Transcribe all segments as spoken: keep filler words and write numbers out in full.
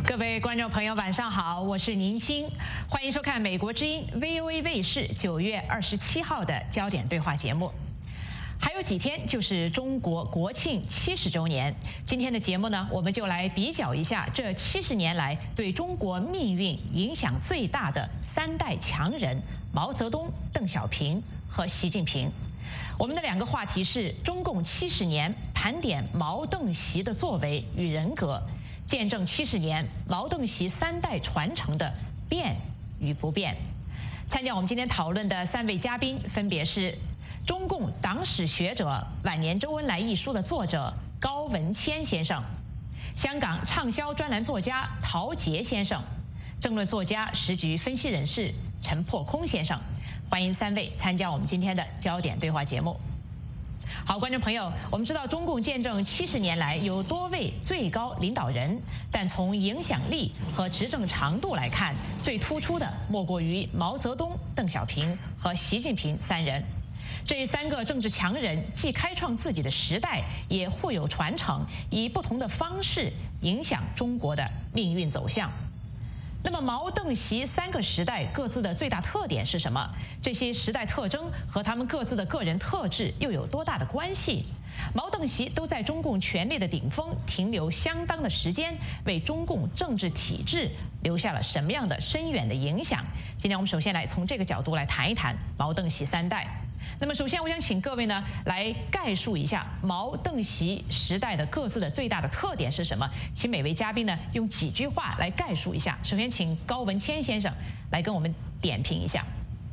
各位观众朋友，晚上好，我是宁鑫，欢迎收看美国之音 V O A 卫视九月二十七号的焦点对话节目。还有几天就是中国国庆七十周年，今天的节目呢，我们就来比较一下这七十年来对中国命运影响最大的三代强人毛泽东、邓小平和习近平。我们的两个话题是中共七十年，盘点毛邓习的作为与人格，见证七十年毛邓习三代传承的变与不变。参加我们今天讨论的三位嘉宾分别是中共党史学者《晚年周恩来》一书的作者高文谦先生，香港畅销专栏作家陶杰先生，政论作家、时局分析人士陈破空先生。欢迎三位参加我们今天的焦点对话节目。好，观众朋友，我们知道中共建政七十年来有多位最高领导人，但从影响力和执政长度来看，最突出的莫过于毛泽东、邓小平和习近平三人。这三个政治强人既开创自己的时代，也互有传承，以不同的方式影响中国的命运走向。那么毛邓习三个时代各自的最大特点是什么？这些时代特征和他们各自的个人特质又有多大的关系？毛邓习都在中共权力的顶峰停留相当的时间，为中共政治体制留下了什么样的深远的影响？今天我们首先来从这个角度来谈一谈毛邓习三代。那么首先我想请各位呢来概述一下毛邓习时代的各自的最大的特点是什么，请每位嘉宾呢用几句话来概述一下。首先请高文谦先生来跟我们点评一下。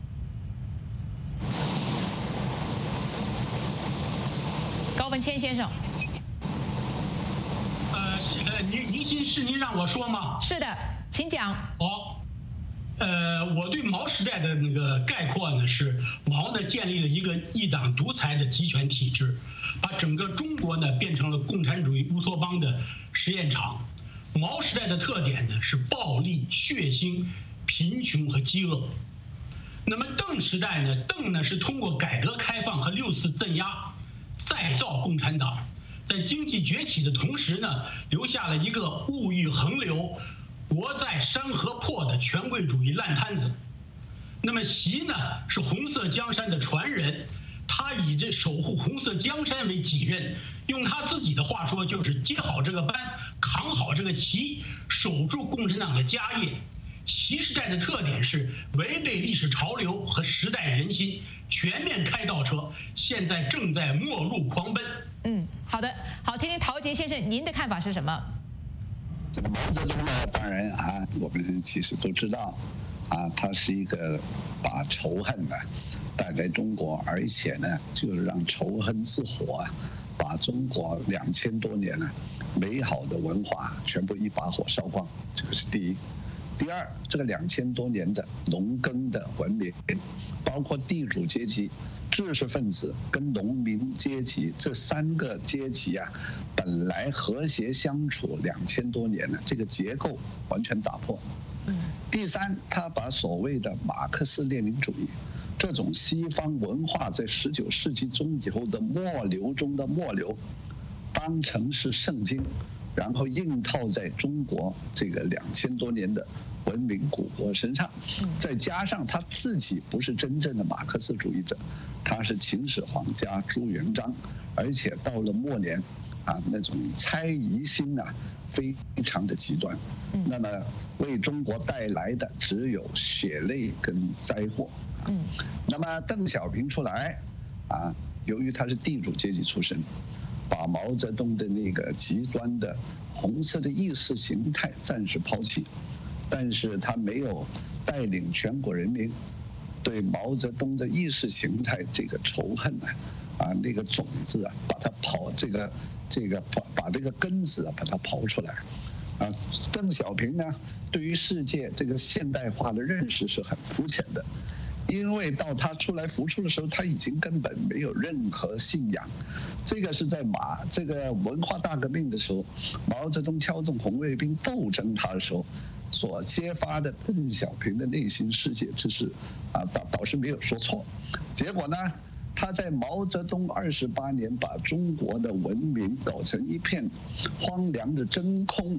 高文谦先生。 呃，呃，您您先是您让我说吗？ 是的，请讲。 好。呃，我对毛时代的那个概括呢是，毛呢建立了一个一党独裁的集权体制，把整个中国呢变成了共产主义乌托邦的实验场。毛时代的特点呢是暴力、血腥、贫穷和饥饿。那么邓时代呢，邓呢是通过改革开放和六四镇压，再造共产党，在经济崛起的同时呢，留下了一个物欲横流、国在山河破的权贵主义烂摊子。那么习呢是红色江山的传人，他以这守护红色江山为己任，用他自己的话说就是接好这个班，扛好这个旗，守住共产党的家业。习时代的特点是违背历史潮流和时代人心，全面开倒车，现在正在末路狂奔。 嗯，好的，好，听听陶杰先生您的看法是什么？ 这个毛泽东呢，当然啊，我们其实都知道，啊，他是一个把仇恨呢带来中国，而且呢，就是让仇恨之火啊，把中国两千多年呢美好的文化全部一把火烧光，这个是第一。第二，这个两千多年的农耕的文明，包括地主阶级、知识分子跟农民阶级这三个阶级啊，本来和谐相处两千多年了，这个结构完全打破。第三，他把所谓的马克思列宁主义这种西方文化在十九世纪中以后的末流中的末流，当成是圣经，然后硬套在中国这个两千多年的文明古国身上，再加上他自己不是真正的马克思主义者，他是秦始皇加朱元璋，而且到了末年，啊，那种猜疑心啊，非常的极端。那么为中国带来的只有血泪跟灾祸。嗯，那么邓小平出来，啊，由于他是地主阶级出身，把毛泽东的那个极端的红色的意识形态暂时抛弃，但是他没有带领全国人民对毛泽东的意识形态这个仇恨啊，啊那个种子啊，把它刨这个这个把把这个根子啊把它刨出来。啊，邓小平呢，对于世界这个现代化的认识是很肤浅的。因为到他出来浮出的时候，他已经根本没有任何信仰。这个是在马这个文化大革命的时候，毛泽东挑动红卫兵斗争他的时候所揭发的邓小平的内心世界，这是啊导导师没有说错。结果呢，他在毛泽东二十八年把中国的文明搞成一片荒凉的真空，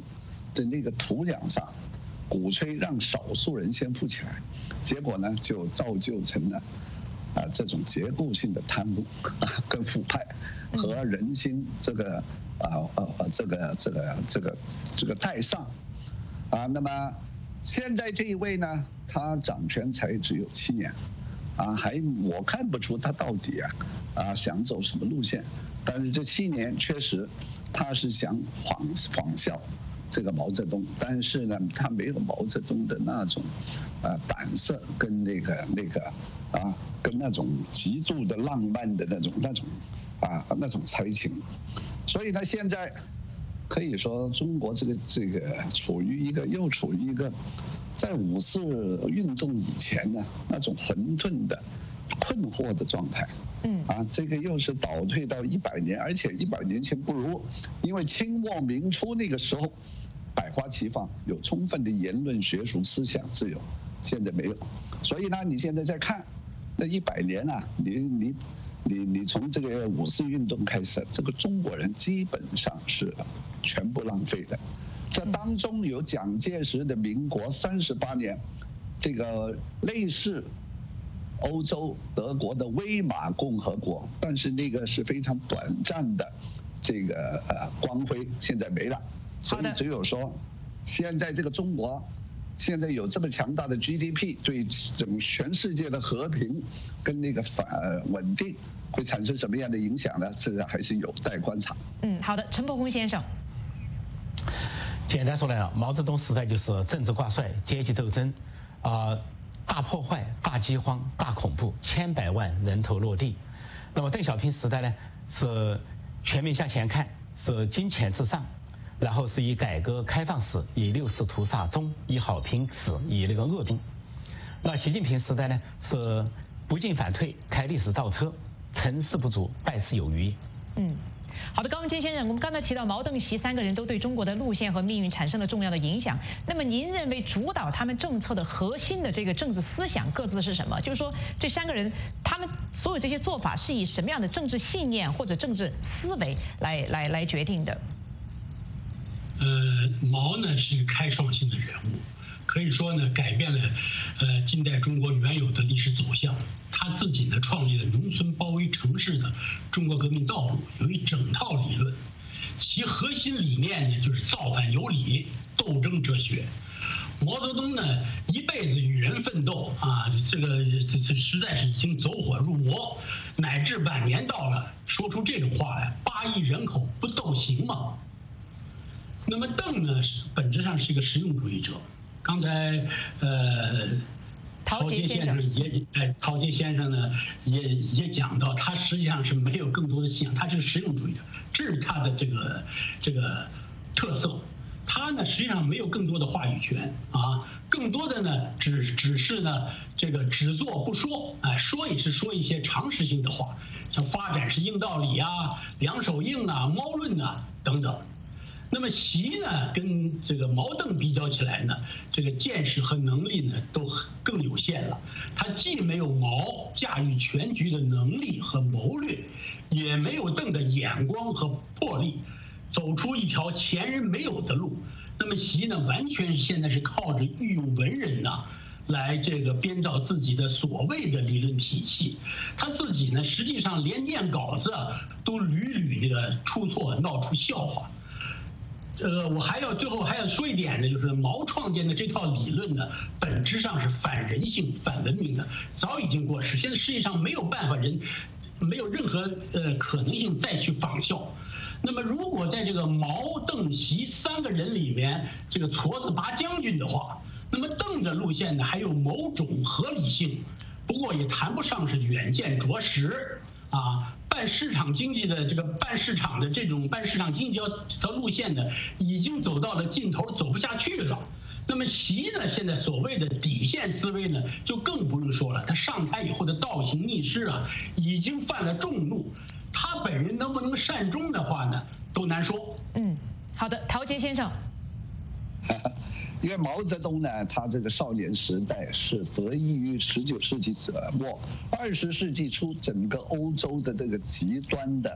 的那个土壤上，鼓吹让少数人先富起来，结果呢就造就成了啊这种结构性的贪污跟腐败和人心这个啊呃这个这个这个这个在上啊。那么现在这一位呢，他掌权才只有七年。啊，还我看不出他到底啊啊想走什么路线，但是这七年确实，他是想仿仿效这个毛泽东，但是呢，他没有毛泽东的那种啊胆色跟那个那个啊跟那种极度的浪漫的那种那种啊那种才情，所以呢，现在可以说中国这个这个处于一个又处于一个。在五四运动以前呢，那种混沌的、困惑的状态，嗯啊，这个又是倒退到一百年，而且一百年前不如，因为清末明初那个时候，百花齐放，有充分的言论、学术、思想自由，现在没有，所以呢，你现在再看，那一百年啊，你你你你从这个五四运动开始，这个中国人基本上是全部浪费的。这当中有蒋介石的民国三十八年，这个类似欧洲德国的威玛共和国，但是那个是非常短暂的这个呃光辉，现在没了。所以只有说，现在这个中国现在有这么强大的 G D P， 对整全世界的和平跟那个反稳定会产生什么样的影响呢？这个还是有待观察。 嗯，好的，陈伯宏先生。 简单说来啊，毛泽东时代就是政治挂帅、阶级斗争，啊、呃，大破坏、大饥荒、大恐怖，千百万人头落地。那么邓小平时代呢，是全面向前看，是金钱至上，然后是以改革开放史，以六四屠杀中，以好评史，以那个恶评。那习近平时代呢，是不进反退，开历史倒车，成事不足，败事有余。 嗯。好的，高文坚先生，我们刚才提到毛邓习三个人都对中国的路线和命运产生了重要的影响。那么您认为主导他们政策的核心的这个政治思想各自是什么？就是说这三个人他们所有这些做法是以什么样的政治信念或者政治思维来来来决定的？ 呃，毛呢是一个开创性的人物，可以说呢改变了呃近代中国原有的历史走向。他自己呢创立了农村包围城市的中国革命道路，有一整套理论，其核心理念呢就是造反有理、斗争哲学。毛泽东呢一辈子与人奋斗啊，这个这这实在是已经走火入魔，乃至晚年到了说出这种话来：八亿人口不斗行吗？那么邓呢本质上是一个实用主义者，刚才呃。陶杰先生也，哎，陶杰先生呢也也讲到，他实际上是没有更多的信仰，他是实用主义者，这是他的这个这个特色。他呢实际上没有更多的话语权啊，更多的呢只只是呢这个只做不说，哎，说也是说一些常识性的话，像发展是硬道理啊、两手硬啊、猫论啊等等。那么习呢，跟这个毛邓比较起来呢，这个见识和能力呢都更有限了。他既没有毛驾驭全局的能力和谋略，也没有邓的眼光和魄力，走出一条前人没有的路。那么习呢，完全现在是靠着御用文人呐，来这个编造自己的所谓的理论体系。他自己呢，实际上连念稿子都屡屡这个出错，闹出笑话。呃，我还要最后还要说一点呢，就是毛创建的这套理论呢，本质上是反人性、反文明的，早已经过时。现在世界上没有办法人，没有任何呃可能性再去仿效。那么，如果在这个毛、邓、习三个人里面，这个矬子拔将军的话，那么邓的路线呢，还有某种合理性，不过也谈不上是远见卓识啊。办市场经济的这个办市场的这种办市场经济的路线呢，已经走到了尽头，走不下去了。那么习呢，现在所谓的底线思维呢，就更不用说了。他上台以后的倒行逆施啊，已经犯了众怒。他本人能不能善终的话呢，都难说。 嗯，好的，陶杰先生。 因为毛泽东呢，他这个少年时代是得益于十九世纪末、二十世纪初整个欧洲的这个极端的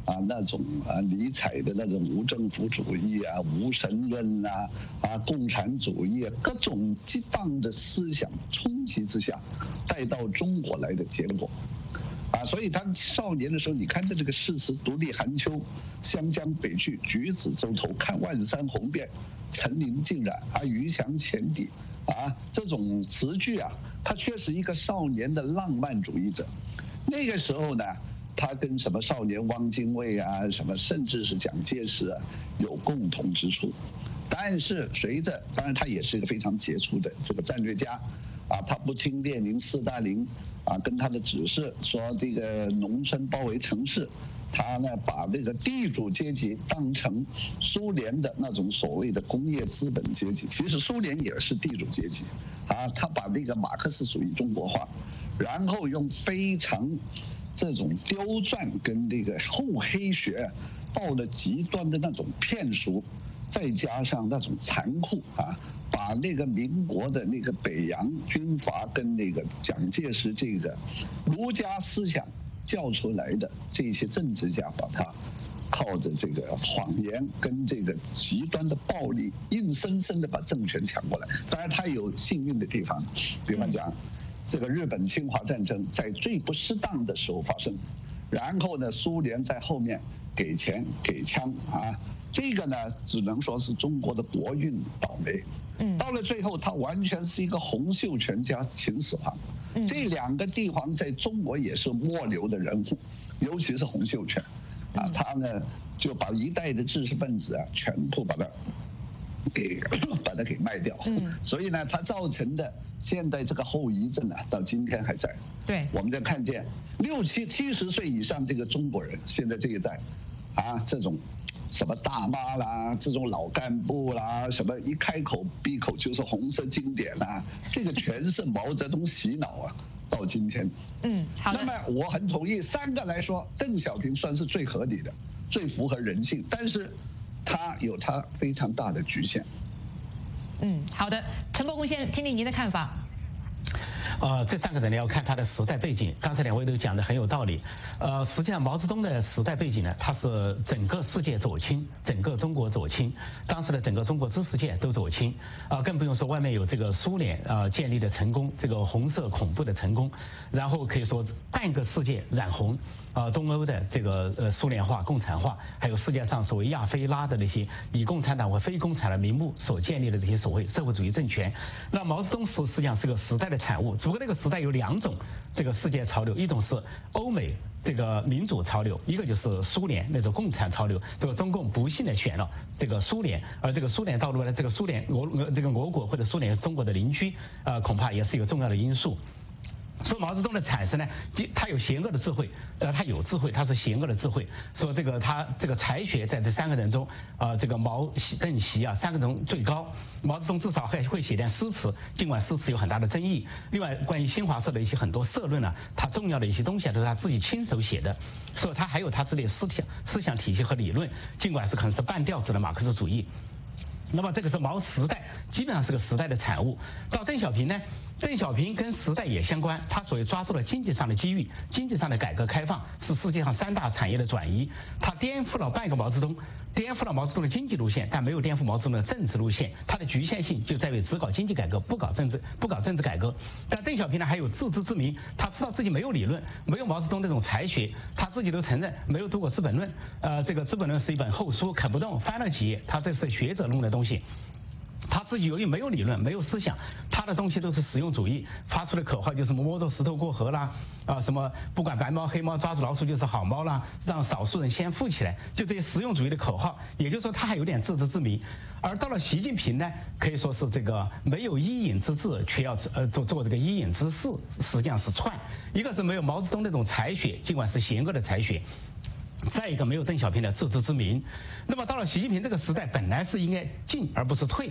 啊那种啊尼采的那种无政府主义啊、无神论啊、啊共产主义啊各种激荡的思想冲击之下带到中国来的结果。啊，所以他少年的时候，你看着这个诗词“独立寒秋，湘江北去，橘子洲头，看万山红遍，层林尽染，啊，鱼翔浅底”，啊，这种词句啊，他确实一个少年的浪漫主义者。那个时候呢，他跟什么少年汪精卫啊，什么甚至是蒋介石啊，有共同之处。但是随着，当然他也是一个非常杰出的这个战略家，啊，他不听列宁、斯大林啊跟他的指示，说这个农村包围城市，他呢把这个地主阶级当成苏联的那种所谓的工业资本阶级，其实苏联也是地主阶级，啊，他把这个马克思主义中国化，然后用非常这种刁钻跟这个厚黑学到了极端的那种骗术。再加上那种残酷啊，把那个民国的那个北洋军阀跟那个蒋介石这个儒家思想教出来的这些政治家，把他靠着这个谎言跟这个极端的暴力，硬生生的把政权抢过来。当然，他有幸运的地方，比方讲，这个日本侵华战争在最不适当的时候发生，然后呢，苏联在后面给钱给枪啊。这个呢，只能说是中国的国运倒霉。嗯，到了最后，他完全是一个洪秀全加秦始皇。嗯，这两个帝皇在中国也是末流的人物，尤其是洪秀全，啊，他呢就把一代的知识分子啊，全部把他给把他给卖掉。嗯，所以呢，他造成的现在这个后遗症啊，到今天还在。 对， 我们在看见六七七十岁以上这个中国人，现在这一代，啊，这种。什么大妈啦，这种老干部啦，什么一开口闭口就是红色经典啦，这个全是毛泽东洗脑啊！到今天， 嗯，好的。 那么我很同意，三个来说，邓小平算是最合理的，最符合人性，但是他有他非常大的局限。 嗯，好的，陈伯公先听听您的看法。 呃，这三个人呢要看他的时代背景。刚才两位都讲的很有道理。呃，实际上毛泽东的时代背景呢，他是整个世界左倾，整个中国左倾，当时的整个中国知识界都左倾啊、呃，更不用说外面有这个苏联啊、呃、建立的成功，这个红色恐怖的成功，然后可以说半个世界染红。呃，东欧的这个呃苏联化、共产化，还有世界上所谓亚非拉的那些以共产党为非共产的名目所建立的这些所谓社会主义政权，那毛泽东实实际上是个时代的产物。只不过那个时代有两种这个世界潮流，一种是欧美这个民主潮流，一个就是苏联那种共产潮流。这个中共不幸的选了这个苏联，而这个苏联道路呢，这个苏联俄俄这个俄国或者苏联是中国的邻居，呃，恐怕也是一个重要的因素。说毛泽东的产生呢，他有邪恶的智慧，呃，他有智慧，他是邪恶的智慧。说这个他这个才学在这三个人中，呃，这个毛、邓、习啊三个人中最高。毛泽东至少还会写点诗词，尽管诗词有很大的争议。另外，关于新华社的一些很多社论呢、啊，他重要的一些东西啊都是他自己亲手写的，所以他还有他自己的思想、思想体系和理论，尽管是可能是半吊子的马克思主义。那么这个是毛时代，基本上是个时代的产物。到邓小平呢？邓小平跟时代也相关，他所谓抓住了经济上的机遇，经济上的改革开放是世界上三大产业的转移，他颠覆了半个毛泽东，颠覆了毛泽东的经济路线，但没有颠覆毛泽东的政治路线。他的局限性就在于只搞经济改革，不搞政治，不搞政治改革。但邓小平呢，还有自知之明，他知道自己没有理论，没有毛泽东那种才学，他自己都承认没有读过《资本论》。呃，这个《资本论》是一本厚书，啃不动，翻了几页，他这是学者弄的东西。他自己由于没有理论，没有思想，他的东西都是实用主义，发出的口号就是什么摸着石头过河啦，啊什么不管白猫黑猫抓住老鼠就是好猫啦，让少数人先富起来，就这些实用主义的口号。也就是说，他还有点自知之明。而到了习近平呢，可以说是这个没有伊尹之志，却要呃做做这个伊尹之事，实际上是串。一个是没有毛泽东那种才学，尽管是邪恶的才学。再一个没有邓小平的自知之明。那么到了习近平这个时代，本来是应该进而不是退。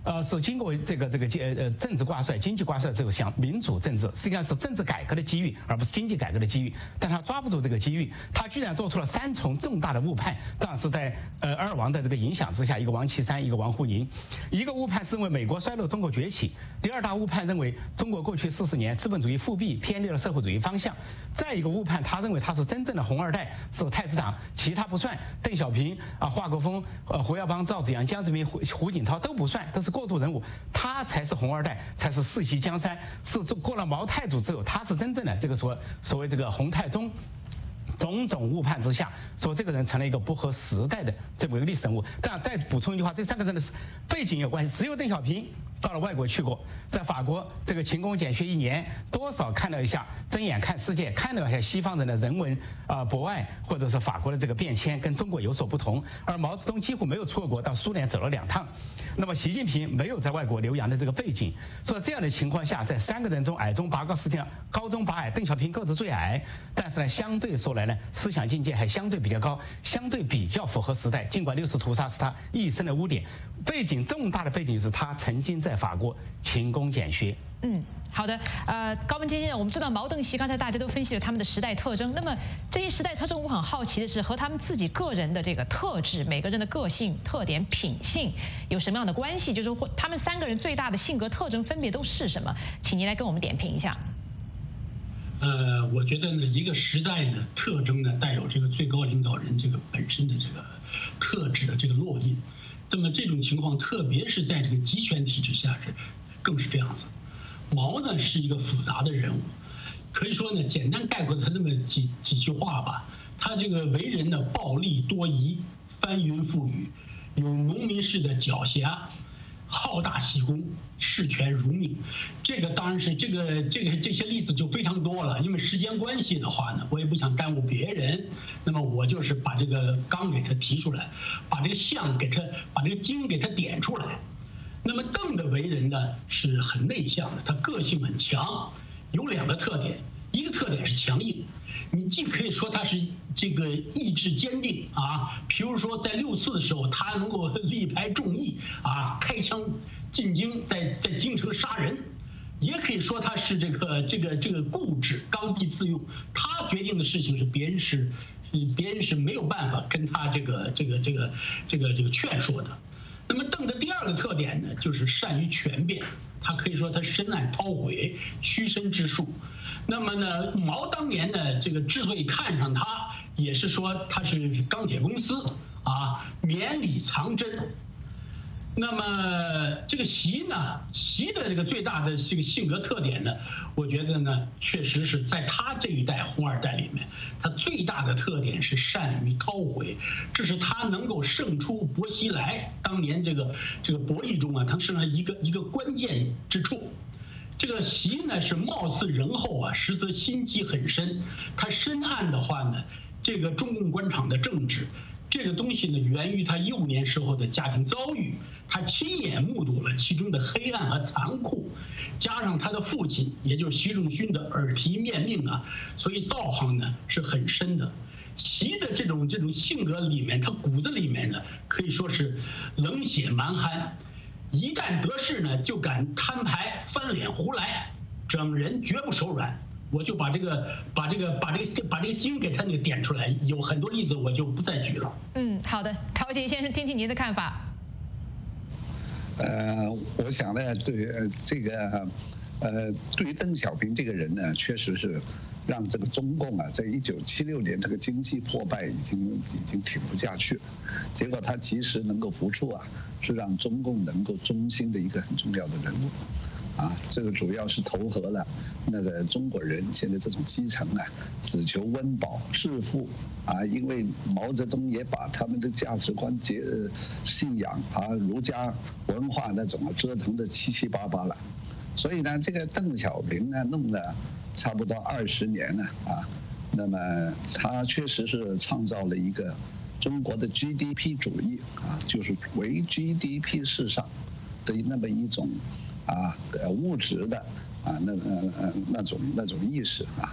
呃，是经过这个这个呃呃政治挂帅、经济挂帅之后，向民主政治，实际上是政治改革的机遇，而不是经济改革的机遇。但他抓不住这个机遇，他居然做出了三重重大的误判。当然是在呃二王的这个影响之下，一个王岐山，一个王沪宁。一个误判是认为美国衰落，中国崛起；第二大误判认为中国过去四十年资本主义复辟，偏离了社会主义方向。再一个误判，他认为他是真正的红二代，是太子党，其他不算。邓小平啊、华国锋、呃胡耀邦、赵紫阳、江泽民、胡胡锦涛都不算，都是过渡人物，他才是红二代，才是世袭江山，是过了毛太祖之后，他是真正的这个所所谓这个洪太宗。种种误判之下，说这个人成了一个不合时代的这么一个历史人物。当然，再补充一句话，这三个人的背景有关系，只有邓小平到了外国去过，在法国这个勤工俭学一年，多少看了一下，睁眼看世界，看了一下西方人的人文啊、呃、博爱，或者是法国的这个变迁跟中国有所不同。而毛泽东几乎没有出过国，到苏联走了两趟。那么习近平没有在外国留洋的这个背景，所以这样的情况下，在三个人中矮中拔高，实际上高中拔矮，邓小平个子最矮，但是呢，相对说来呢，思想境界还相对比较高，相对比较符合时代。尽管六四屠杀是他一生的污点，背景重大的背景是他曾经在法国勤工俭学。 嗯，好的，呃，高文先生，我们知道毛邓习刚才大家都分析了他们的时代特征，那么这些时代特征，我很好奇的是和他们自己个人的这个特质，每个人的个性特点、品性有什么样的关系？就是说他们三个人最大的性格特征分别都是什么？请您来跟我们点评一下。 呃，我觉得呢，一个时代的特征呢，带有这个最高领导人这个本身的这个特质的这个烙印。那么这种情况，特别是在这个集权体制下是更是这样子。毛呢是一个复杂的人物，可以说呢，简单概括他这么几几句话吧。他这个为人呢暴戾多疑，翻云覆雨，有农民式的狡黠，好大喜功，视权如命。这个当然是这个这个这些例子就非常多了。因为时间关系的话呢，我也不想耽误别人，那么我就是把这个纲给他提出来，把这个象给他，把这个经给他点出来。那么邓的为人呢是很内向的，他个性很强，有两个特点，一个特点是强硬，你既可以说他是这个意志坚定啊，比如说在六四的时候，他能够力排众议啊，开枪进京，在在京城杀人，也可以说他是这个这个这个固执、刚愎自用，他决定的事情是别人是别人是没有办法跟他这个这个这个这个这个劝说的。那么邓的第二个特点呢，就是善于权变，他可以说他深谙韬晦，屈伸之术。那么呢，毛当年呢，这个之所以看上他，也是说他是钢铁公司啊，绵里藏针。那么这个习呢，习的这个最大的这个性格特点呢，我觉得呢，确实是在他这一代红二代里面，他最大的特点是善于韬晦，这是他能够胜出薄熙来当年这个这个博弈中啊，他胜了一个一个关键之处。这个习呢是貌似仁厚啊，实则心机很深。他深谙的话呢，这个中共官场的政治，这个东西呢源于他幼年时候的家庭遭遇，他亲眼目睹了其中的黑暗和残酷，加上他的父亲也就是习仲勋的耳提面命啊，所以道行呢是很深的。习的这种这种性格里面，他骨子里面呢可以说是冷血蛮憨。一旦得势呢，就敢摊牌、翻脸、胡来，整人绝不手软。我就把这个、把这个、把这个、把这个经给他那个点出来，有很多例子我就不再举了。 嗯，好的，陶杰先生，听听您的看法。 呃，我想呢，对这个，呃，对于邓小平这个人呢，确实是让这个中共啊，在一九七六年这个经济破败已经已经挺不下去，结果他及时能够浮出啊，是让中共能够中兴的一个很重要的人物。啊，这个主要是投合了那个中国人现在这种基层啊，只求温饱致富啊，因为毛泽东也把他们的价值观、节信仰啊、儒家文化那种啊折腾的七七八八了，所以呢，这个邓小平呢弄了差不多二十年了啊，那么他确实是创造了一个中国的 G D P 主义啊，就是唯 G D P 世上的那么一种。啊，呃，物质的啊，那呃呃那种那种意识啊，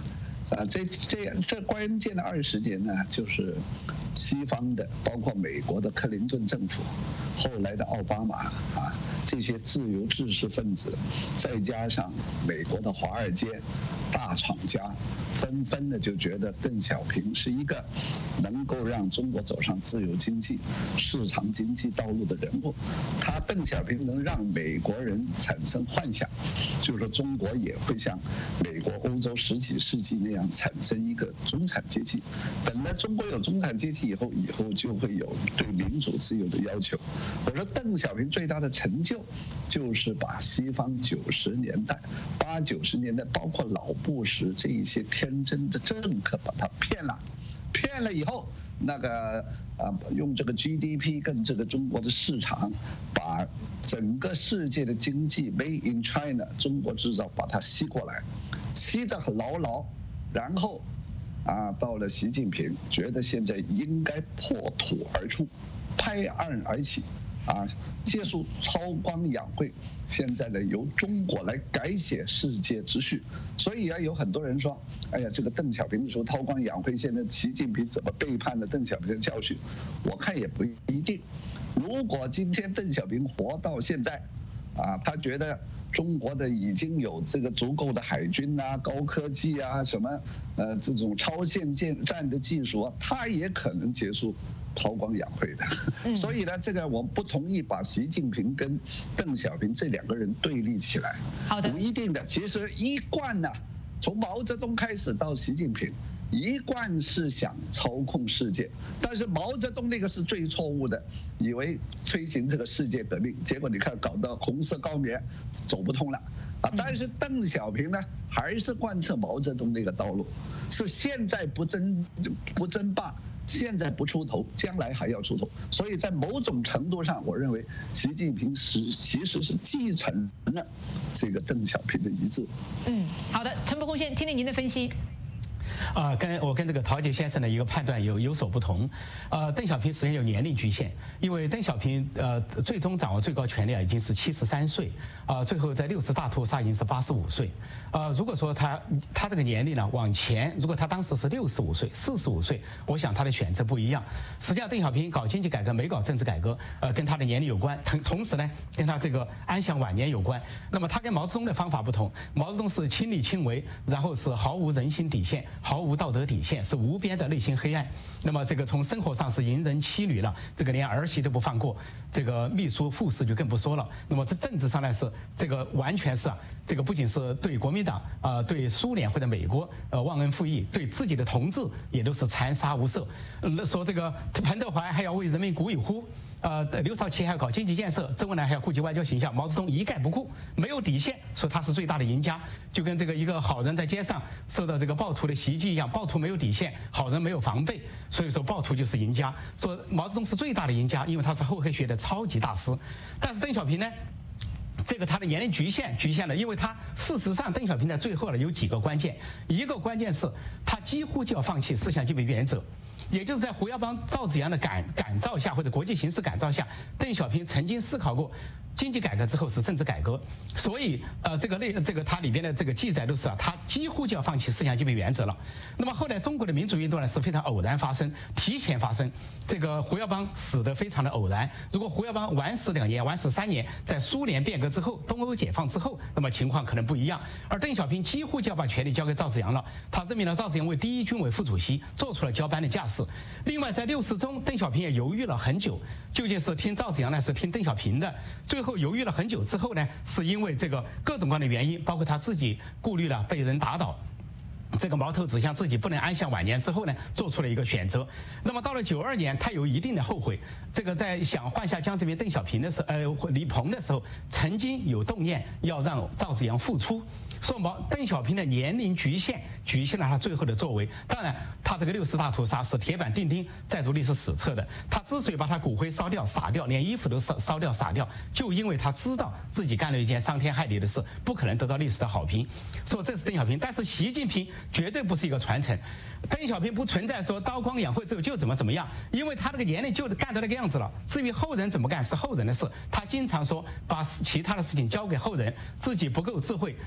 啊，这这这关键的二十年呢，就是西方的，包括美国的克林顿政府，后来的奥巴马啊，这些自由知识分子，再加上美国的华尔街大厂家，纷纷的就觉得邓小平是一个能够让中国走上自由经济、市场经济道路的人物。他邓小平能让美国人产生幻想，就是说中国也会像美国、欧洲十几世纪那样产生一个中产阶级。等到中国有中产阶级以后，以后就会有对民主自由的要求。我说邓小平最大的成就，就是把西方九十年代、八九十年代，包括老布什这一些天真的政客，把他骗了。骗了以后，那个啊，用这个 G D P 跟这个中国的市场，把整个世界的经济 Made in China 中国制造把它吸过来，吸得很牢牢，然后啊，到了习近平，觉得现在应该破土而出，拍案而起。啊，结束韬光养晦，现在呢由中国来改写世界秩序。所以啊，有很多人说，哎呀，这个邓小平说韬光养晦，现在习近平怎么背叛了邓小平的教训？我看也不一定。如果今天邓小平活到现在，啊，他觉得中国的已经有这个足够的海军啊、高科技啊、什么呃这种超限战的技术啊，他也可能结束韬光养晦的。嗯、所以呢，这个我不同意把习近平跟邓小平这两个人对立起来。 好的， 不一定的。其实一贯呢、啊，从毛泽东开始到习近平，一贯是想操控世界，但是毛泽东那个是最错误的，以为推行这个世界革命，结果你看搞到红色高棉走不通了啊！但是邓小平呢，还是贯彻毛泽东那个道路，是现在不争不争霸，现在不出头，将来还要出头。所以在某种程度上，我认为习近平是其实是继承了这个邓小平的遗志。 嗯，好的，陈伯公先听听您的分析。 啊，跟我跟这个陶杰先生的一个判断有有所不同。呃，邓小平实际上有年龄局限，因为邓小平呃最终掌握最高权力啊已经是七十三岁，啊，最后在六次大屠杀已经是八十五岁。呃，如果说他他这个年龄呢往前，如果他当时是六十五岁、四十五岁，我想他的选择不一样。实际上，邓小平搞经济改革没搞政治改革，呃，跟他的年龄有关，同同时呢跟他这个安享晚年有关。那么他跟毛泽东的方法不同，毛泽东是亲力亲为，然后是毫无人性底线。毫无道德底线，是无边的内心黑暗。那么这个从生活上是淫人妻女了，这个连儿媳都不放过，这个秘书副使就更不说了。那么这政治上呢是这个完全是啊，这个不仅是对国民党啊、呃，对苏联或者美国呃忘恩负义，对自己的同志也都是残杀无赦。呃、说这个彭德怀还要为人民鼓一呼。呃，刘少奇还要搞经济建设，周恩来还要顾及外交形象，毛泽东一概不顾，没有底线，说他是最大的赢家，就跟这个一个好人在街上受到这个暴徒的袭击一样，暴徒没有底线，好人没有防备，所以说暴徒就是赢家。说毛泽东是最大的赢家，因为他是厚黑学的超级大师。但是邓小平呢？这个他的年龄局限局限了，因为他事实上邓小平在最后呢有几个关键，一个关键是他几乎就要放弃思想基本原则。也就是在胡耀邦、赵紫阳的感感召下，或者国际形势感召下，邓小平曾经思考过，经济改革之后是政治改革，所以呃，这个内这个它里边的这个记载都是啊，他几乎就要放弃思想基本原则了。那么后来中国的民主运动呢是非常偶然发生，提前发生。这个胡耀邦死得非常的偶然。如果胡耀邦晚死两年、晚死三年，在苏联变革之后、东欧解放之后，那么情况可能不一样。而邓小平几乎就要把权力交给赵紫阳了，他任命了赵紫阳为第一军委副主席，做出了交班的架势。另外，在六四中，邓小平也犹豫了很久，究竟是听赵紫阳呢，是听邓小平的？最后犹豫了很久之后呢，是因为这个各种各样的原因，包括他自己顾虑了被人打倒。这个矛头指向自己不能安享晚年之后呢，做出了一个选择。那么到了九二年，他有一定的后悔。这个在想换下江泽民、邓小平的时候，呃，李鹏的时候，曾经有动念要让赵紫阳复出。说毛邓小平的年龄局限局限了他最后的作为。当然，他这个六四大屠杀是铁板钉钉载入历史史册的。他之所以把他骨灰烧掉、撒掉，连衣服都烧烧掉、撒掉，就因为他知道自己干了一件伤天害理的事，不可能得到历史的好评。说这是邓小平，但是习近平绝对不是一个传承。邓小平不存在说韬光养晦之后就怎么怎么样，因为他那个年龄就干到那个样子了。至于后人怎么干是后人的事，他经常说把其他的事情交给后人，自己不够智慧，后人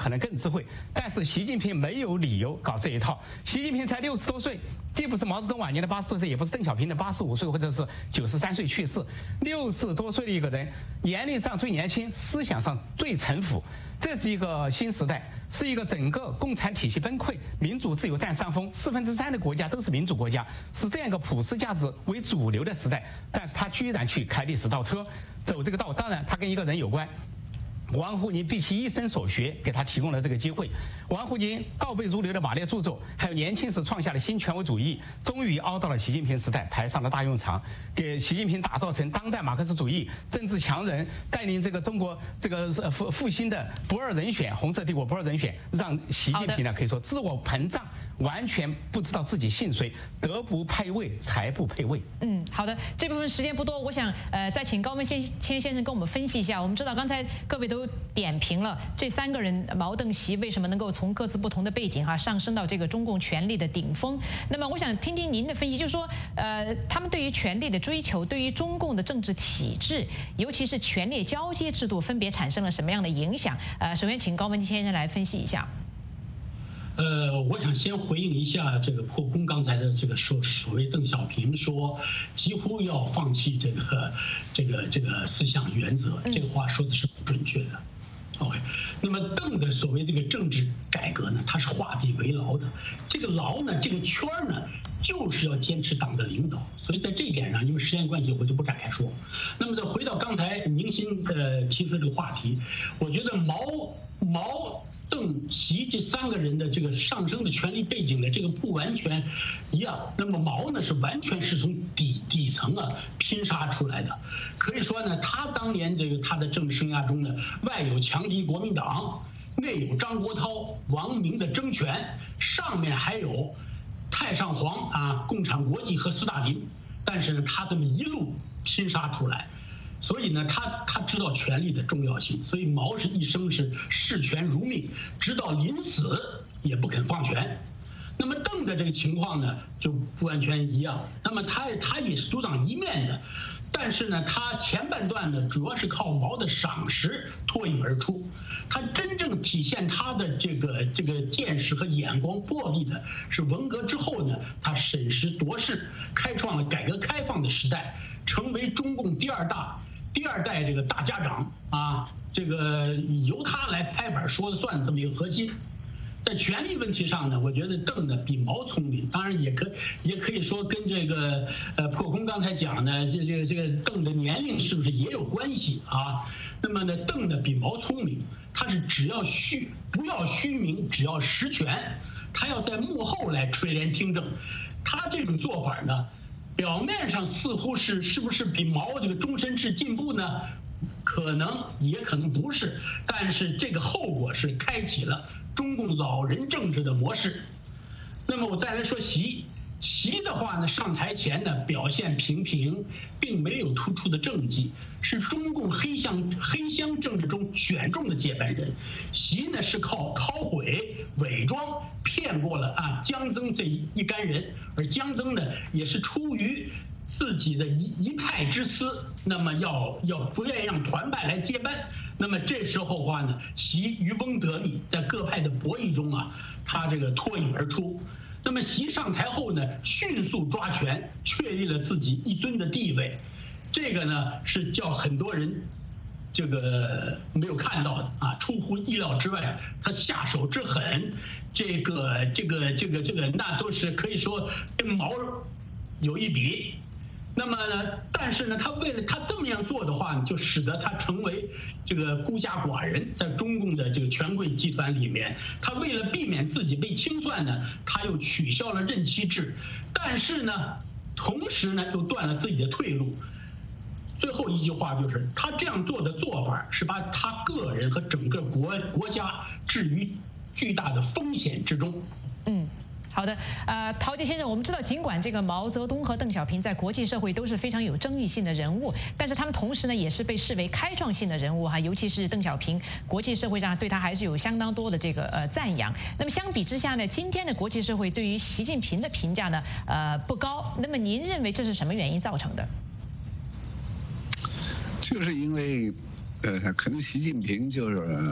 可能更智慧，但是习近平没有理由搞这一套。习近平才六十多岁，既不是毛泽东晚年的八十多岁，也不是邓小平的八十五岁或者是九十三岁去世，六十多岁的一个人，年龄上最年轻，思想上最陈腐。这是一个新时代，是一个整个共产体系崩溃、民主自由占上风，四分之三的国家都是民主国家，是这样一个普世价值为主流的时代。但是他居然去开历史倒车，走这个道，当然他跟一个人有关。王沪宁毕其一生所学，给他提供了这个机会。王沪宁倒背如流的马列著作，还有年轻时创下的新权威主义，终于熬到了习近平时代派上了大用场，给习近平打造成当代马克思主义政治强人，带领这个中国这个复复兴的不二人选，红色帝国不二人选，让习近平呢可以说自我膨胀，完全不知道自己姓谁，德不配位，才不配位。 嗯，好的，这部分时间不多，我想呃再请高文谦谦先生跟我们分析一下。我们知道刚才各位都点评了这三个人毛邓习为什么能够从各自不同的背景哈、啊、上升到这个中共权力的顶峰。那么我想听听您的分析，就是说呃他们对于权力的追求，对于中共的政治体制，尤其是权力交接制度，分别产生了什么样的影响？呃，首先请高文谦先生来分析一下。 呃，我想先回应一下这个破空刚才的这个说，所谓邓小平说几乎要放弃这个这个这个思想原则，这个话说的是不准确的。OK， 那么邓的所谓这个政治改革呢，他是画地为牢的。这个牢呢，这个圈呢，就是要坚持党的领导。所以在这一点上，因为时间关系，我就不展开说。那么再回到刚才宁新呃提出的这个话题，我觉得毛毛。邓习这三个人的这个上升的权力背景呢，这个不完全一样。那么毛呢是完全是从底底层啊拼杀出来的，可以说呢，他当年这个他的政治生涯中呢，外有强敌国民党，内有张国焘、王明的争权，上面还有太上皇啊、共产国际和斯大林。但是呢，他这么一路拼杀出来。所以呢，他他知道权力的重要性，所以毛是一生是视权如命，直到临死也不肯放权。那么邓的这个情况呢，就不完全一样。那么他他也是独当一面的，但是呢，他前半段呢，主要是靠毛的赏识脱颖而出。他真正体现他的这个这个见识和眼光魄力的，是文革之后呢，他审时度势，开创了改革开放的时代，成为中共第二大。第二代这个大家长啊，这个由他来拍板说了算这么一个核心。在权力问题上呢，我觉得邓呢比毛聪明，当然也可也可以说跟这个呃破空刚才讲的这这个这个邓的年龄是不是也有关系啊？那么呢，邓呢比毛聪明，他是只要虚不要虚名，只要实权，他要在幕后来垂帘听政。他这种做法呢，表面上似乎是是不是比毛这个终身制进步呢？可能也可能不是，但是这个后果是开启了中共老人政治的模式。那么我再来说习，习的话呢，上台前呢表现平平，并没有突出的政绩，是中共黑箱黑箱政治中选中的接班人。习呢是靠韬晦伪装骗过了啊江曾这一干人，而江曾呢也是出于自己的一一派之私，那么要要不愿意让团派来接班。那么这时候的话呢，习渔翁得利，在各派的博弈中啊，他这个脱颖而出。那么习上台后呢，迅速抓权，确立了自己一尊的地位。这个呢是叫很多人这个没有看到的啊，出乎意料之外。他下手之狠，这个这个这个这个那都是可以说跟毛有一比。那么呢，但是呢，他为了他这么样做的话呢，就使得他成为这个孤家寡人，在中共的这个权贵集团里面，他为了避免自己被清算呢，他又取消了任期制，但是呢，同时呢又断了自己的退路。最后一句话就是，他这样做的做法是把他个人和整个国国家置于巨大的风险之中。 嗯。好的，呃，陶杰先生，我们知道，尽管这个毛泽东和邓小平在国际社会都是非常有争议性的人物，但是他们同时呢，也是被视为开创性的人物哈。尤其是邓小平，国际社会上对他还是有相当多的这个呃赞扬。那么相比之下呢，今天的国际社会对于习近平的评价呢，呃不高。那么您认为这是什么原因造成的？ 就是因为，呃，可能习近平就是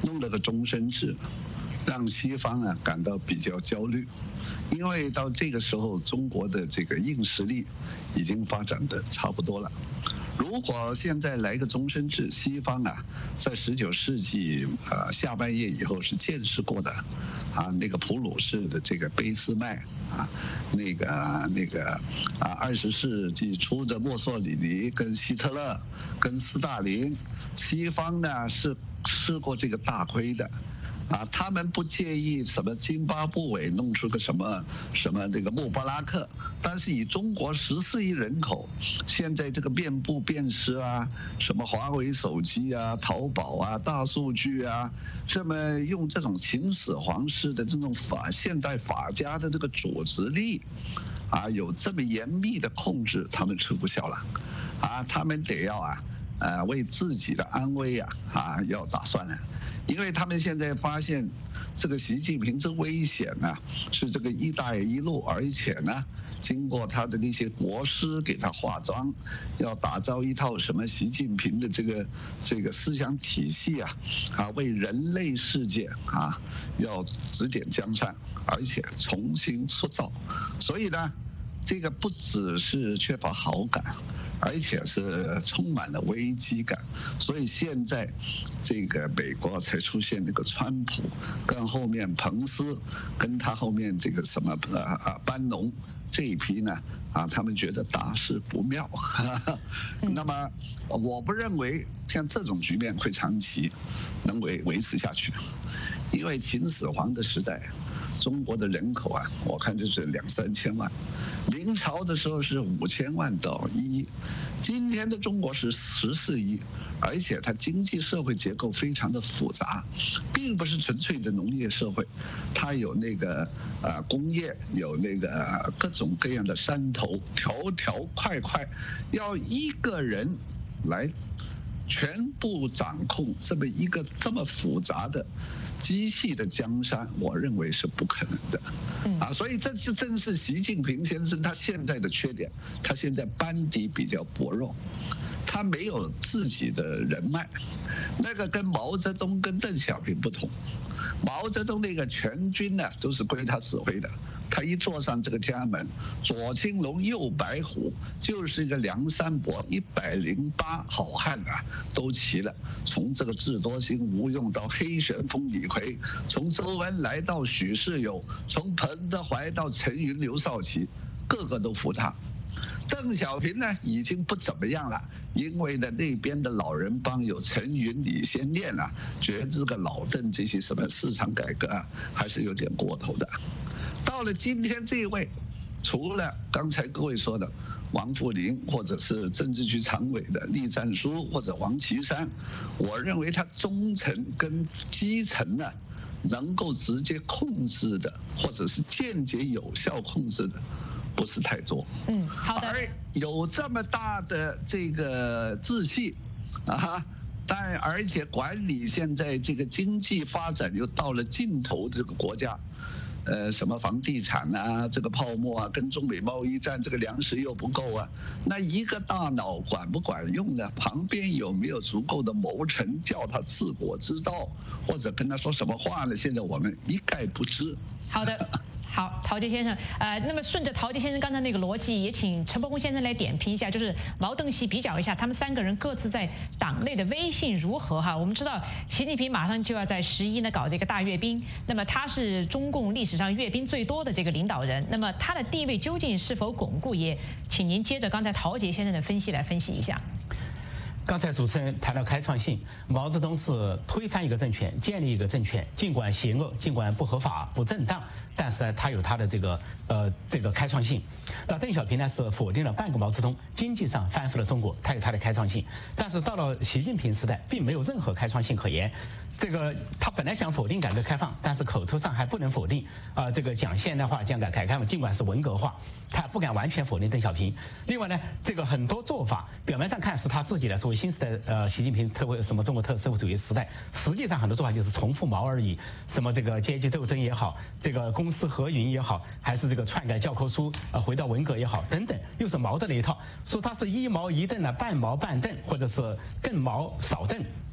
弄了个终身制，让西方啊感到比较焦虑，因为到这个时候，中国的这个硬实力已经发展的差不多了。如果现在来个终身制，西方啊，在十九世纪呃下半叶以后是见识过的，啊，那个普鲁士的这个俾斯麦啊，那个那个啊，二十世纪初的墨索里尼跟希特勒跟斯大林，西方呢是吃过这个大亏的。啊，他们不介意什么津巴布韦弄出个什么什么那个穆巴拉克，但是以中国十四亿人口，现在这个面部辨识啊，什么华为手机啊、淘宝啊、大数据啊，这么用这种秦始皇式的这种法现代法家的这个组织力，啊，有这么严密的控制，他们吃不消了，啊，他们得要啊，呃，为自己的安危啊啊要打算了。因为他们现在发现，这个习近平之危险啊，是这个“一带一路”，而且呢，经过他的那些国师给他化妆，要打造一套什么习近平的这个这个思想体系啊，啊，为人类世界啊要指点江山，而且重新塑造。所以呢，这个不只是缺乏好感，而且是充满了危机感，所以现在这个美国才出现那个川普，跟后面彭斯，跟他后面这个什么呃呃班农这一批呢啊，他们觉得大事不妙。那么我不认为像这种局面会长期能维维持下去，因为秦始皇的时代，中国的人口啊，我看就是两三千万。明朝的时候是五千万到一亿，今天的中国是十四亿，而且它经济社会结构非常的复杂，并不是纯粹的农业社会，它有那个呃工业，有那个各种各样的山头，条条块块，要一个人来全部掌控这么一个这么复杂的机器的江山，我认为是不可能的，啊，所以这这正是习近平先生他现在的缺点，他现在班底比较薄弱，他没有自己的人脉，那个跟毛泽东跟邓小平不同，毛泽东那个全军呢都是归他指挥的。他一坐上这个天安门，左青龙右白虎，就是一个梁山伯一百零八好汉啊，都齐了。从这个智多星吴用到黑旋风李逵，从周恩来到许世友，从彭德怀到陈云刘少奇，个个都服他。邓小平呢已经不怎么样了，因为呢那边的老人帮有陈云、李先念啊，觉得这个老邓这些什么市场改革啊，还是有点过头的。到了今天这位，除了刚才各位说的王富林，或者是政治局常委的栗战书，或者王岐山，我认为他中层跟基层呢，能够直接控制的，或者是间接有效控制的，不是太多。 嗯，好的。 而有这么大的这个志气啊，但而且管理现在这个经济发展又到了尽头，这个国家。呃，什么房地产啊，这个泡沫啊，跟中美贸易战，这个粮食又不够啊，那一个大脑管不管用呢？旁边有没有足够的谋臣叫他治国之道，或者跟他说什么话呢？现在我们一概不知。 好的。好，陶杰先生，呃，那么顺着陶杰先生刚才那个逻辑，也请陈伯公先生来点评一下，就是毛邓习比较一下，他们三个人各自在党内的威信如何哈？我们知道习近平马上就要在十一呢搞这个大阅兵，那么他是中共历史上阅兵最多的这个领导人，那么他的地位究竟是否巩固？也请您接着刚才陶杰先生的分析来分析一下。 刚才主持人谈到开创性，毛泽东是推翻一个政权，建立一个政权，尽管邪恶，尽管不合法、不正当，但是呢，他有他的这个呃这个开创性。那邓小平呢是否定了半个毛泽东，经济上翻覆了中国，他有他的开创性。但是到了习近平时代，并没有任何开创性可言。这个他本来想否定改革开放，但是口头上还不能否定啊、呃，这个讲现代化、讲改革开放，尽管是文革化，他不敢完全否定邓小平。另外呢，这个很多做法表面上看是他自己来说。新时代，呃，习近平特为什么中国特社会主义时代，实际上很多做法就是重复毛而已。什么这个阶级斗争也好，这个公私合营也好，还是这个篡改教科书，呃，回到文革也好，等等，又是毛的那一套。说他是一毛一邓呢，半毛半邓，或者是更毛少邓。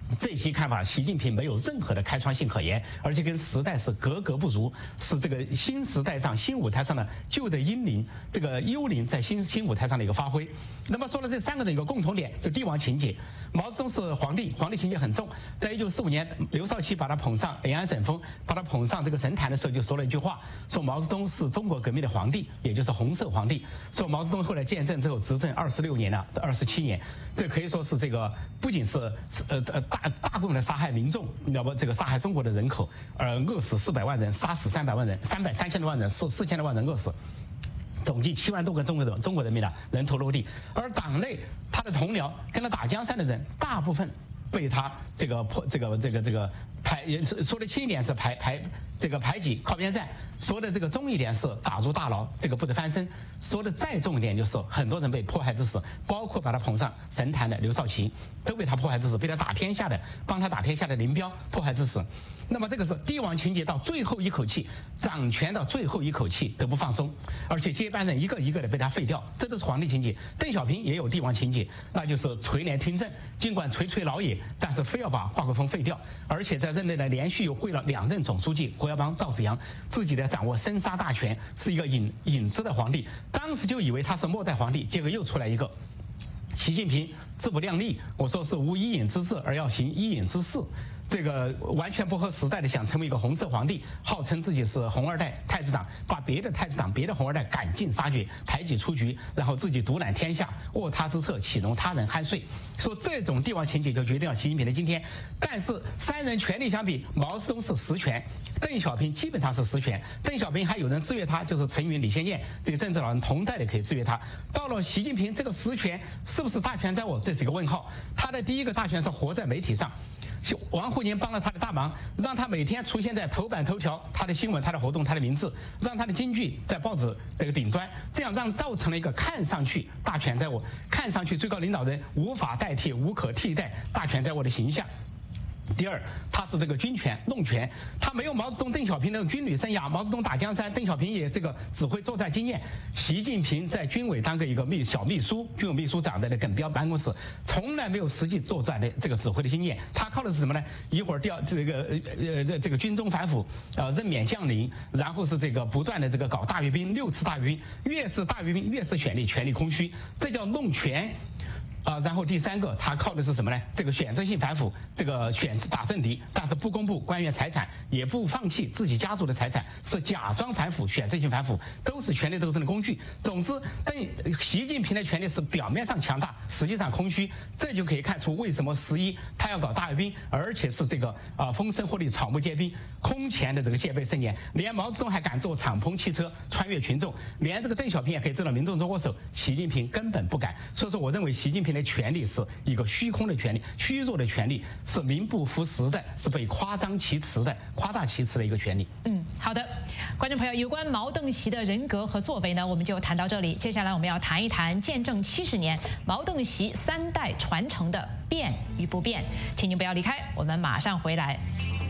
这些看法，习近平没有任何的开创性可言，而且跟时代是格格不入，是这个新时代上、新舞台上的旧的英灵，这个幽灵在新新舞台上的一个发挥。那么说了这三个人有个共同点，就帝王情节。毛泽东是皇帝，皇帝情节很重。在一九四五年，刘少奇把他捧上延安整风，把他捧上这个神坛的时候，就说了一句话，说毛泽东是中国革命的皇帝，也就是红色皇帝。说毛泽东后来建政之后执政二十六年了，二十七年，这可以说是这个不仅是呃呃大大规模的杀害民众，要不这个杀害中国的人口，呃饿死四百万人，杀死三百万人，三百三千多万人，四四千多万人饿死。总计七万多个中国的中国人民啊人头落地，而党内他的同僚跟他打江山的人，大部分被他这个破这个这个这个排，说的轻一点是排排这个排挤靠边站，说的这个重一点是打入大牢，这个不得翻身，说的再重一点就是很多人被迫害致死，包括把他捧上神坛的刘少奇都被他迫害致死，被他打天下的帮他打天下的林彪迫害致死。那么这个是帝王情节到最后一口气，掌权到最后一口气都不放松，而且接班人一个一个的被他废掉，这都是皇帝情节。邓小平也有帝王情节，那就是垂帘听政，尽管垂垂老也，但是非要把华国锋废掉，而且在任内呢连续又会了两任总书记，胡耀邦、赵紫阳，自己的掌握生杀大权，是一个影影子的皇帝。当时就以为他是末代皇帝，结果又出来一个习近平自不量力，我说是无一隐之志而要行一隐之事。这个完全不合时代的，想成为一个红色皇帝，号称自己是红二代太子党，把别的太子党、别的红二代赶尽杀绝，排挤出局，然后自己独揽天下，卧他之侧，岂容他人酣睡。说这种帝王情节就决定了习近平的今天。但是三人权力相比，毛泽东是实权，邓小平基本上是实权。邓小平还有人制约他，就是陈云、李先念这个政治老人同代的可以制约他。到了习近平，这个实权是不是大权在握？这是一个问号。他的第一个大权是活在媒体上。王沪宁帮了他的大忙，让他每天出现在头版头条，他的新闻、他的活动、他的名字，让他的金句在报纸这个顶端，这样让造成了一个看上去大权在握，看上去最高领导人无法代替、无可替代、大权在握的形象。第二，他是这个军权弄权，他没有毛泽东、邓小平那种军旅生涯，毛泽东打江山，邓小平也这个指挥作战经验。习近平在军委当个一个秘小秘书，军委秘书长的那耿彪办公室，从来没有实际作战的这个指挥的经验。他靠的是什么呢？一会儿调这个呃这这个军中反腐，呃任免将领，然后是这个不断的这个搞大阅兵，六次大阅兵，越是大阅兵越是权力权力空虚，这叫弄权。啊，然后第三个，他靠的是什么呢？这个选择性反腐，这个选打政敌，但是不公布官员财产，也不放弃自己家族的财产，是假装反腐、选择性反腐，都是权力斗争的工具。总之，但习近平的权力是表面上强大，实际上空虚，这就可以看出为什么十一他要搞大阅兵，而且是这个啊风声鹤唳、草木皆兵，空前的这个戒备森严，连毛泽东还敢坐敞篷汽车穿越群众，连这个邓小平也可以知道民众中握手，习近平根本不敢。所以说，我认为习近平的权力是一个虚空的权力，虚弱的权力，是名不符实的，是被夸张其词的、夸大其词的一个权力。 嗯，好的，观众朋友，有关毛邓习的人格和作为呢，我们就谈到这里。接下来我们要谈一谈见证七十年毛邓习三代传承的变与不变。请您不要离开，我们马上回来。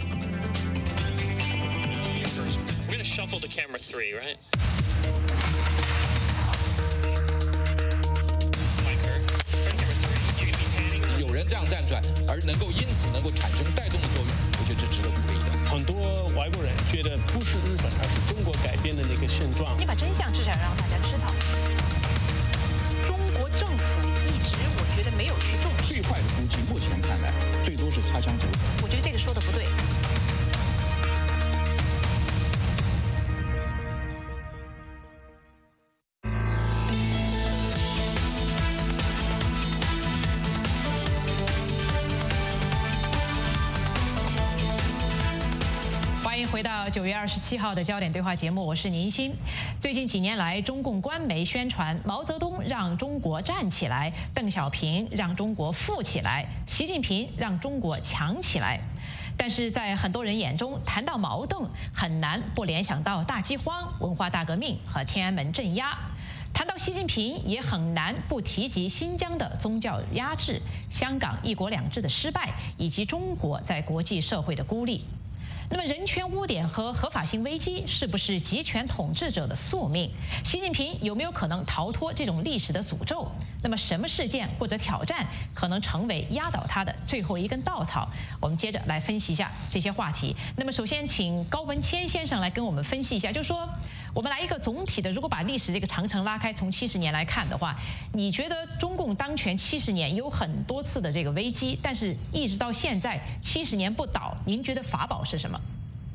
We're gonna shuffle to camera three, right? 有人这样站出来，而能够因此能够产生带动的作用，我觉得这值得鼓励的。 很多外国人觉得不是日本，而是中国改变的那个现状。 你把真相至少让大家知道。中国政府一直，我觉得没有去重视。 最坏的估计，目前看来，最多是擦枪走火。 我觉得这个说的不对。 欢迎回到九月二十七号的焦点对话节目，我是倪欣。最近几年来，中共官媒宣传毛泽东让中国站起来，邓小平让中国富起来，习近平让中国强起来。但是在很多人眼中，谈到毛邓，很难不联想到大饥荒、文化大革命和天安门镇压。谈到习近平，也很难不提及新疆的宗教压制、香港一国两制的失败，以及中国在国际社会的孤立。 那么人权污点和合法性危机是不是集权统治者的宿命？习近平有没有可能逃脱这种历史的诅咒？那么什么事件或者挑战可能成为压倒他的最后一根稻草？我们接着来分析一下这些话题。那么首先请高文谦先生来跟我们分析一下，就是说我们来一个总体的，如果把历史这个长城拉开，从七十年来看的话，你觉得中共当权七十年有很多次的这个危机，但是一直到现在七十年不倒，您觉得法宝是什么？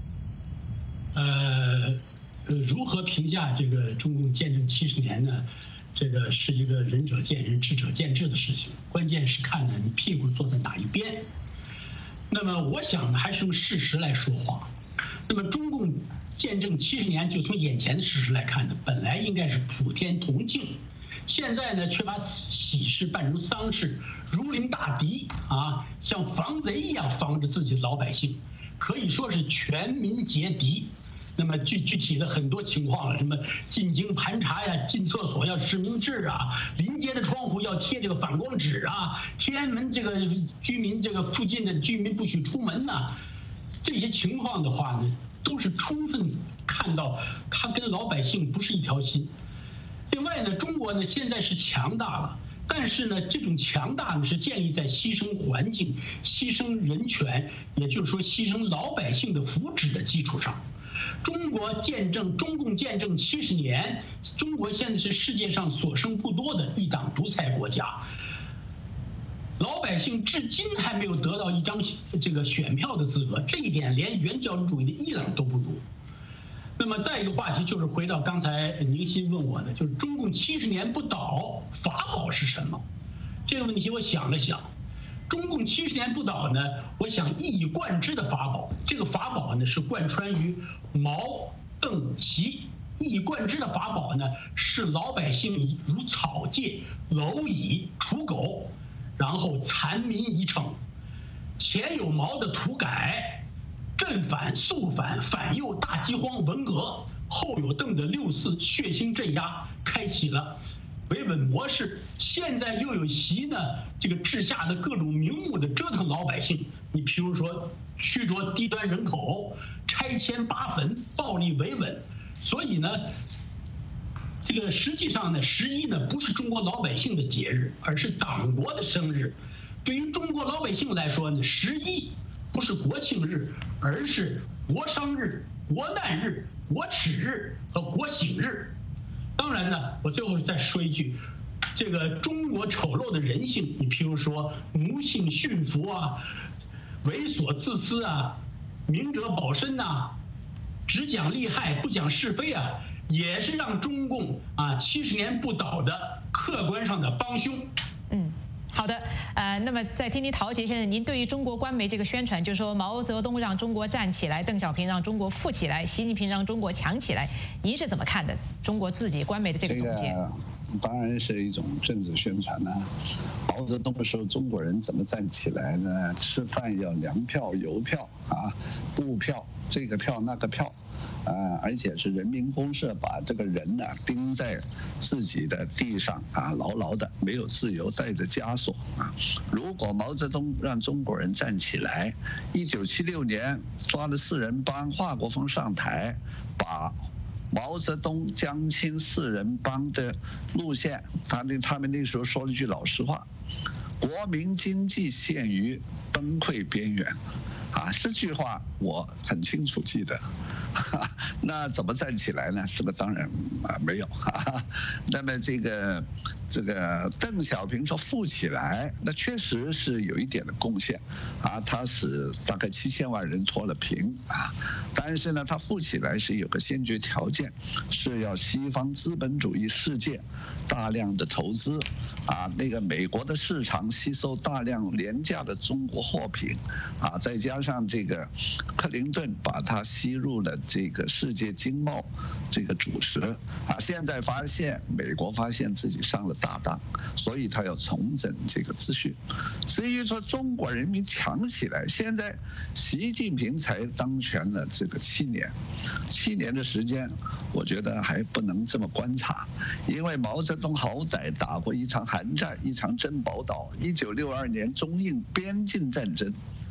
呃，如何评价这个中共建政七十年呢？这个是一个仁者见仁，智者见智的事情。关键是看呢，你屁股坐在哪一边。那么，我想呢，还是用事实来说话。那么，中共建政七十年，就从眼前的事实来看呢，本来应该是普天同庆，现在呢，却把喜事办成丧事，如临大敌啊，像防贼一样防着自己的老百姓，可以说是全民皆敌。那么具具体的很多情况了，什么进京盘查呀，进厕所要实名制啊，临街的窗户要贴这个反光纸啊，天安门这个居民这个附近的居民不许出门呐、啊，这些情况的话呢，都是充分看到他跟老百姓不是一条心。另外呢，中国呢现在是强大了，但是呢，这种强大呢是建立在牺牲环境、牺牲人权，也就是说牺牲老百姓的福祉的基础上。中国建政，中共建政七十年，中国现在是世界上所剩不多的一党独裁国家，老百姓至今还没有得到一张这个选票的资格，这一点连原教旨主义的伊朗都不如。那么再一个话题就是回到刚才宁鑫问我的，就是中共七十年不倒，法宝是什么？这个问题我想了想。中共七十年不倒呢，我想一以贯之的法宝，这个法宝呢是贯穿于毛、邓、习，一以贯之的法宝呢是老百姓如草芥、蝼蚁、刍狗，然后残民以惩。前有毛的土改、镇反、肃反、反右、大饥荒、文革，后有邓的六四血腥镇压，开启了维稳模式。现在又有习呢，这个治下的各种名目的折腾老百姓。你譬如说驱逐低端人口、拆迁扒坟、暴力维稳。所以呢，这个实际上呢，十一呢不是中国老百姓的节日，而是党国的生日。对于中国老百姓来说呢，十一不是国庆日，而是国殇日、国难日、国耻日和国省日。当然呢，我最后再说一句，这个中国丑陋的人性，你譬如说奴性驯服啊、猥琐自私啊、明哲保身呐、啊、只讲利害不讲是非啊，也是让中共啊七十年不倒的客观上的帮凶。 嗯。好的，呃，那么再听听陶杰先生，您对于中国官媒这个宣传，就是说毛泽东让中国站起来，邓小平让中国富起来，习近平让中国强起来，您是怎么看的？中国自己官媒的这个总结？ 这个当然是一种政治宣传呢、啊。毛泽东说中国人怎么站起来呢？吃饭要粮票、邮票啊，布票，这个票那个票。啊，而且是人民公社把这个人呢钉在自己的地上啊，牢牢的，没有自由，带着枷锁啊。如果毛泽东让中国人站起来，一九七六年抓了四人帮，华国锋上台，把毛泽东、江青四人帮的路线，他那他们那时候说了一句老实话：国民经济陷于崩溃边缘。啊，这句话我很清楚记得。那怎么站起来呢？这个当然啊没有。那么这个这个邓小平说富起来，那确实是有一点的贡献啊，他使大概七千万人脱了贫啊。但是呢，他富起来是有个先决条件，是要西方资本主义世界大量的投资啊，那个美国的市场吸收大量廉价的中国货品啊，再加上这个克林顿把它吸入了这个世界经贸这个主食啊，现在发现美国发现自己上了大当，所以他要重整这个秩序。至于说中国人民强起来，现在习近平才当权了这个七年，七年的时间，我觉得还不能这么观察，因为毛泽东好歹打过一场韩战，一场珍宝岛，一九六二年中印边境战争。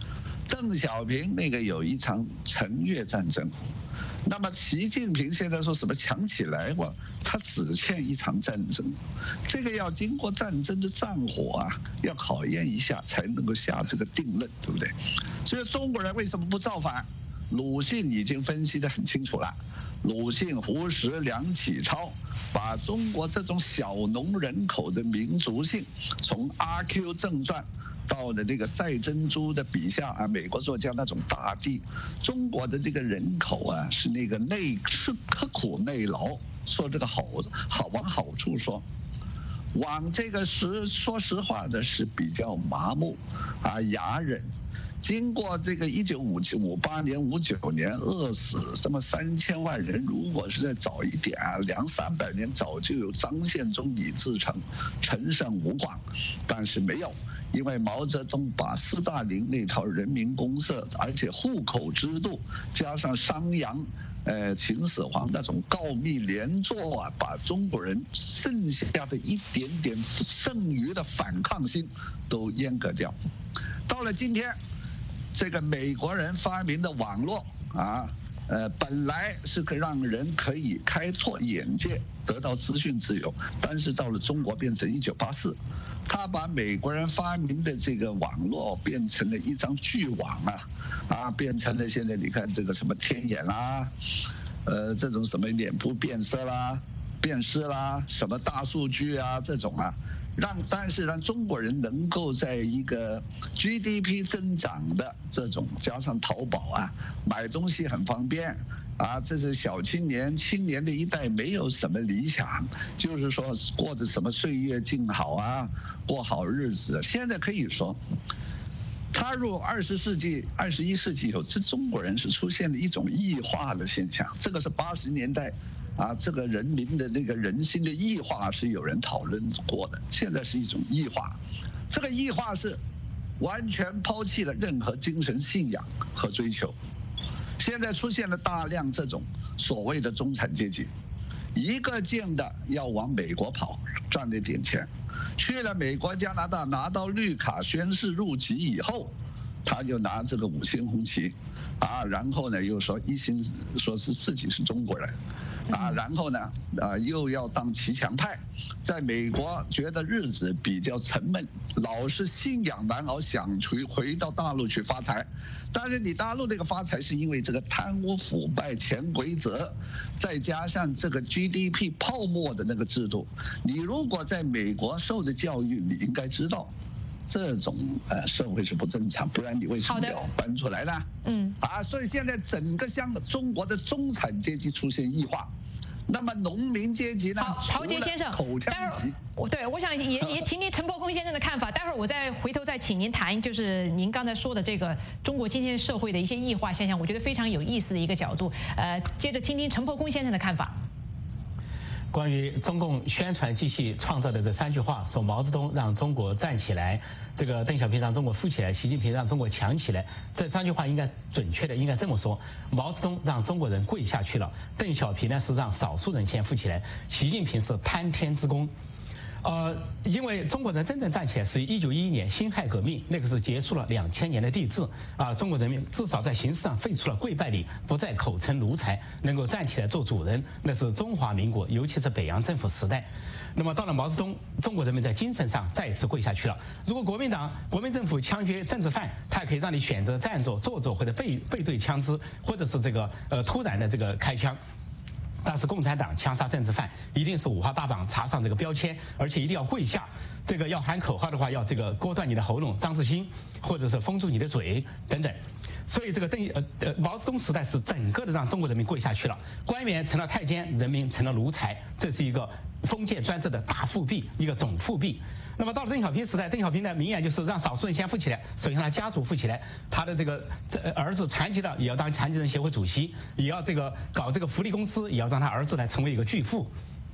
邓小平那个有一场陈越战争。那么习近平现在说什么强起来哇，他只欠一场战争，这个要经过战争的战火啊，要考验一下才能够下这个定论，对不对？所以中国人为什么不造反？鲁迅已经分析得很清楚了。鲁迅、胡适、梁启超把中国这种小农人口的民族性，从《阿 Q 正传》到了那个赛珍珠的笔下啊，美国作家那种大地，中国的这个人口啊是那个内是刻苦耐劳，说这个好好往好处说，往这个实说实话的是比较麻木啊哑忍。经过这个一九五七、五八年、五九年饿死这么三千万人，如果是再早一点啊，两三百年早就有张献忠、李自成、陈胜吴广，但是没有，因为毛泽东把斯大林那套人民公社，而且户口制度加上商鞅、呃秦始皇那种告密连坐啊，把中国人剩下的一点点剩余的反抗心都阉割掉。到了今天。这个美国人发明的网络啊，呃，本来是可让人可以开拓眼界，得到资讯自由，但是到了中国变成一九八四，他把美国人发明的这个网络变成了一张巨网啊，啊，变成了现在你看这个什么天眼啦，呃，这种什么脸部变色啦、辨识啦，什么大数据啊这种啊。让但是让中国人能够在一个 G D P 增长的这种，加上淘宝啊，买东西很方便啊，这是小青年青年的一代没有什么理想，就是说过着什么岁月静好啊，过好日子。现在可以说，踏入二十世纪、二十一世纪以后，这中国人是出现了一种异化的现象，这个是八十年代。啊，这个人民的那个人心的异化是有人讨论过的，现在是一种异化，这个异化是完全抛弃了任何精神信仰和追求，现在出现了大量这种所谓的中产阶级，一个劲的要往美国跑，赚了点钱，去了美国、加拿大拿到绿卡宣誓入籍以后，他就拿这个五星红旗，啊，然后呢又说一心说是自己是中国人。啊，然后呢，啊，又要当骑墙派，在美国觉得日子比较沉闷，老是信仰难熬，想回回到大陆去发财。但是你大陆那个发财是因为这个贪污腐败、潜规则，再加上这个 G D P 泡沫的那个制度。你如果在美国受的教育，你应该知道。这种呃社会是不正常，不然你为什么要搬出来呢？嗯，啊，所以现在整个香港中国的中产阶级出现异化，那么农民阶级呢？ 好，陶杰先生， 口腔期， 我对我想也也听听陈伯公先生的看法，待会儿我再回头再请您谈，就是您刚才说的这个中国今天社会的一些异化现象，我觉得非常有意思的一个角度。呃，接着听听陈伯公先生的看法。 关于中共宣传机器创造的这三句话，说毛泽东让中国站起来，这个邓小平让中国富起来，习近平让中国强起来，这三句话应该准确的应该这么说：毛泽东让中国人跪下去了，邓小平呢是让少数人先富起来，习近平是贪天之功。呃，因为中国人真正站起来是一九一一年辛亥革命，那个是结束了两千年的帝制啊，中国人民至少在形式上废除了跪拜礼，不再口称奴才，能够站起来做主人，那是中华民国，尤其是北洋政府时代。那么到了毛泽东，中国人民在精神上再一次跪下去了。如果国民党、国民政府枪决政治犯，他可以让你选择站着、坐着或者背背对枪支，或者是这个呃突然的这个开枪。但是共产党枪杀政治犯，一定是五花大绑，插上这个标签，而且一定要跪下。这个要喊口号的话，要这个割断你的喉咙，张志新，或者是封住你的嘴等等。所以这个邓呃呃毛泽东时代是整个的让中国人民跪下去了，官员成了太监，人民成了奴才，这是一个封建专制的大复辟，一个总复辟。那么到了邓小平时代，邓小平的名言就是让少数人先富起来，首先他家族富起来，他的这个儿子残疾了也要当残疾人协会主席，也要这个搞这个福利公司，也要让他儿子来成为一个巨富。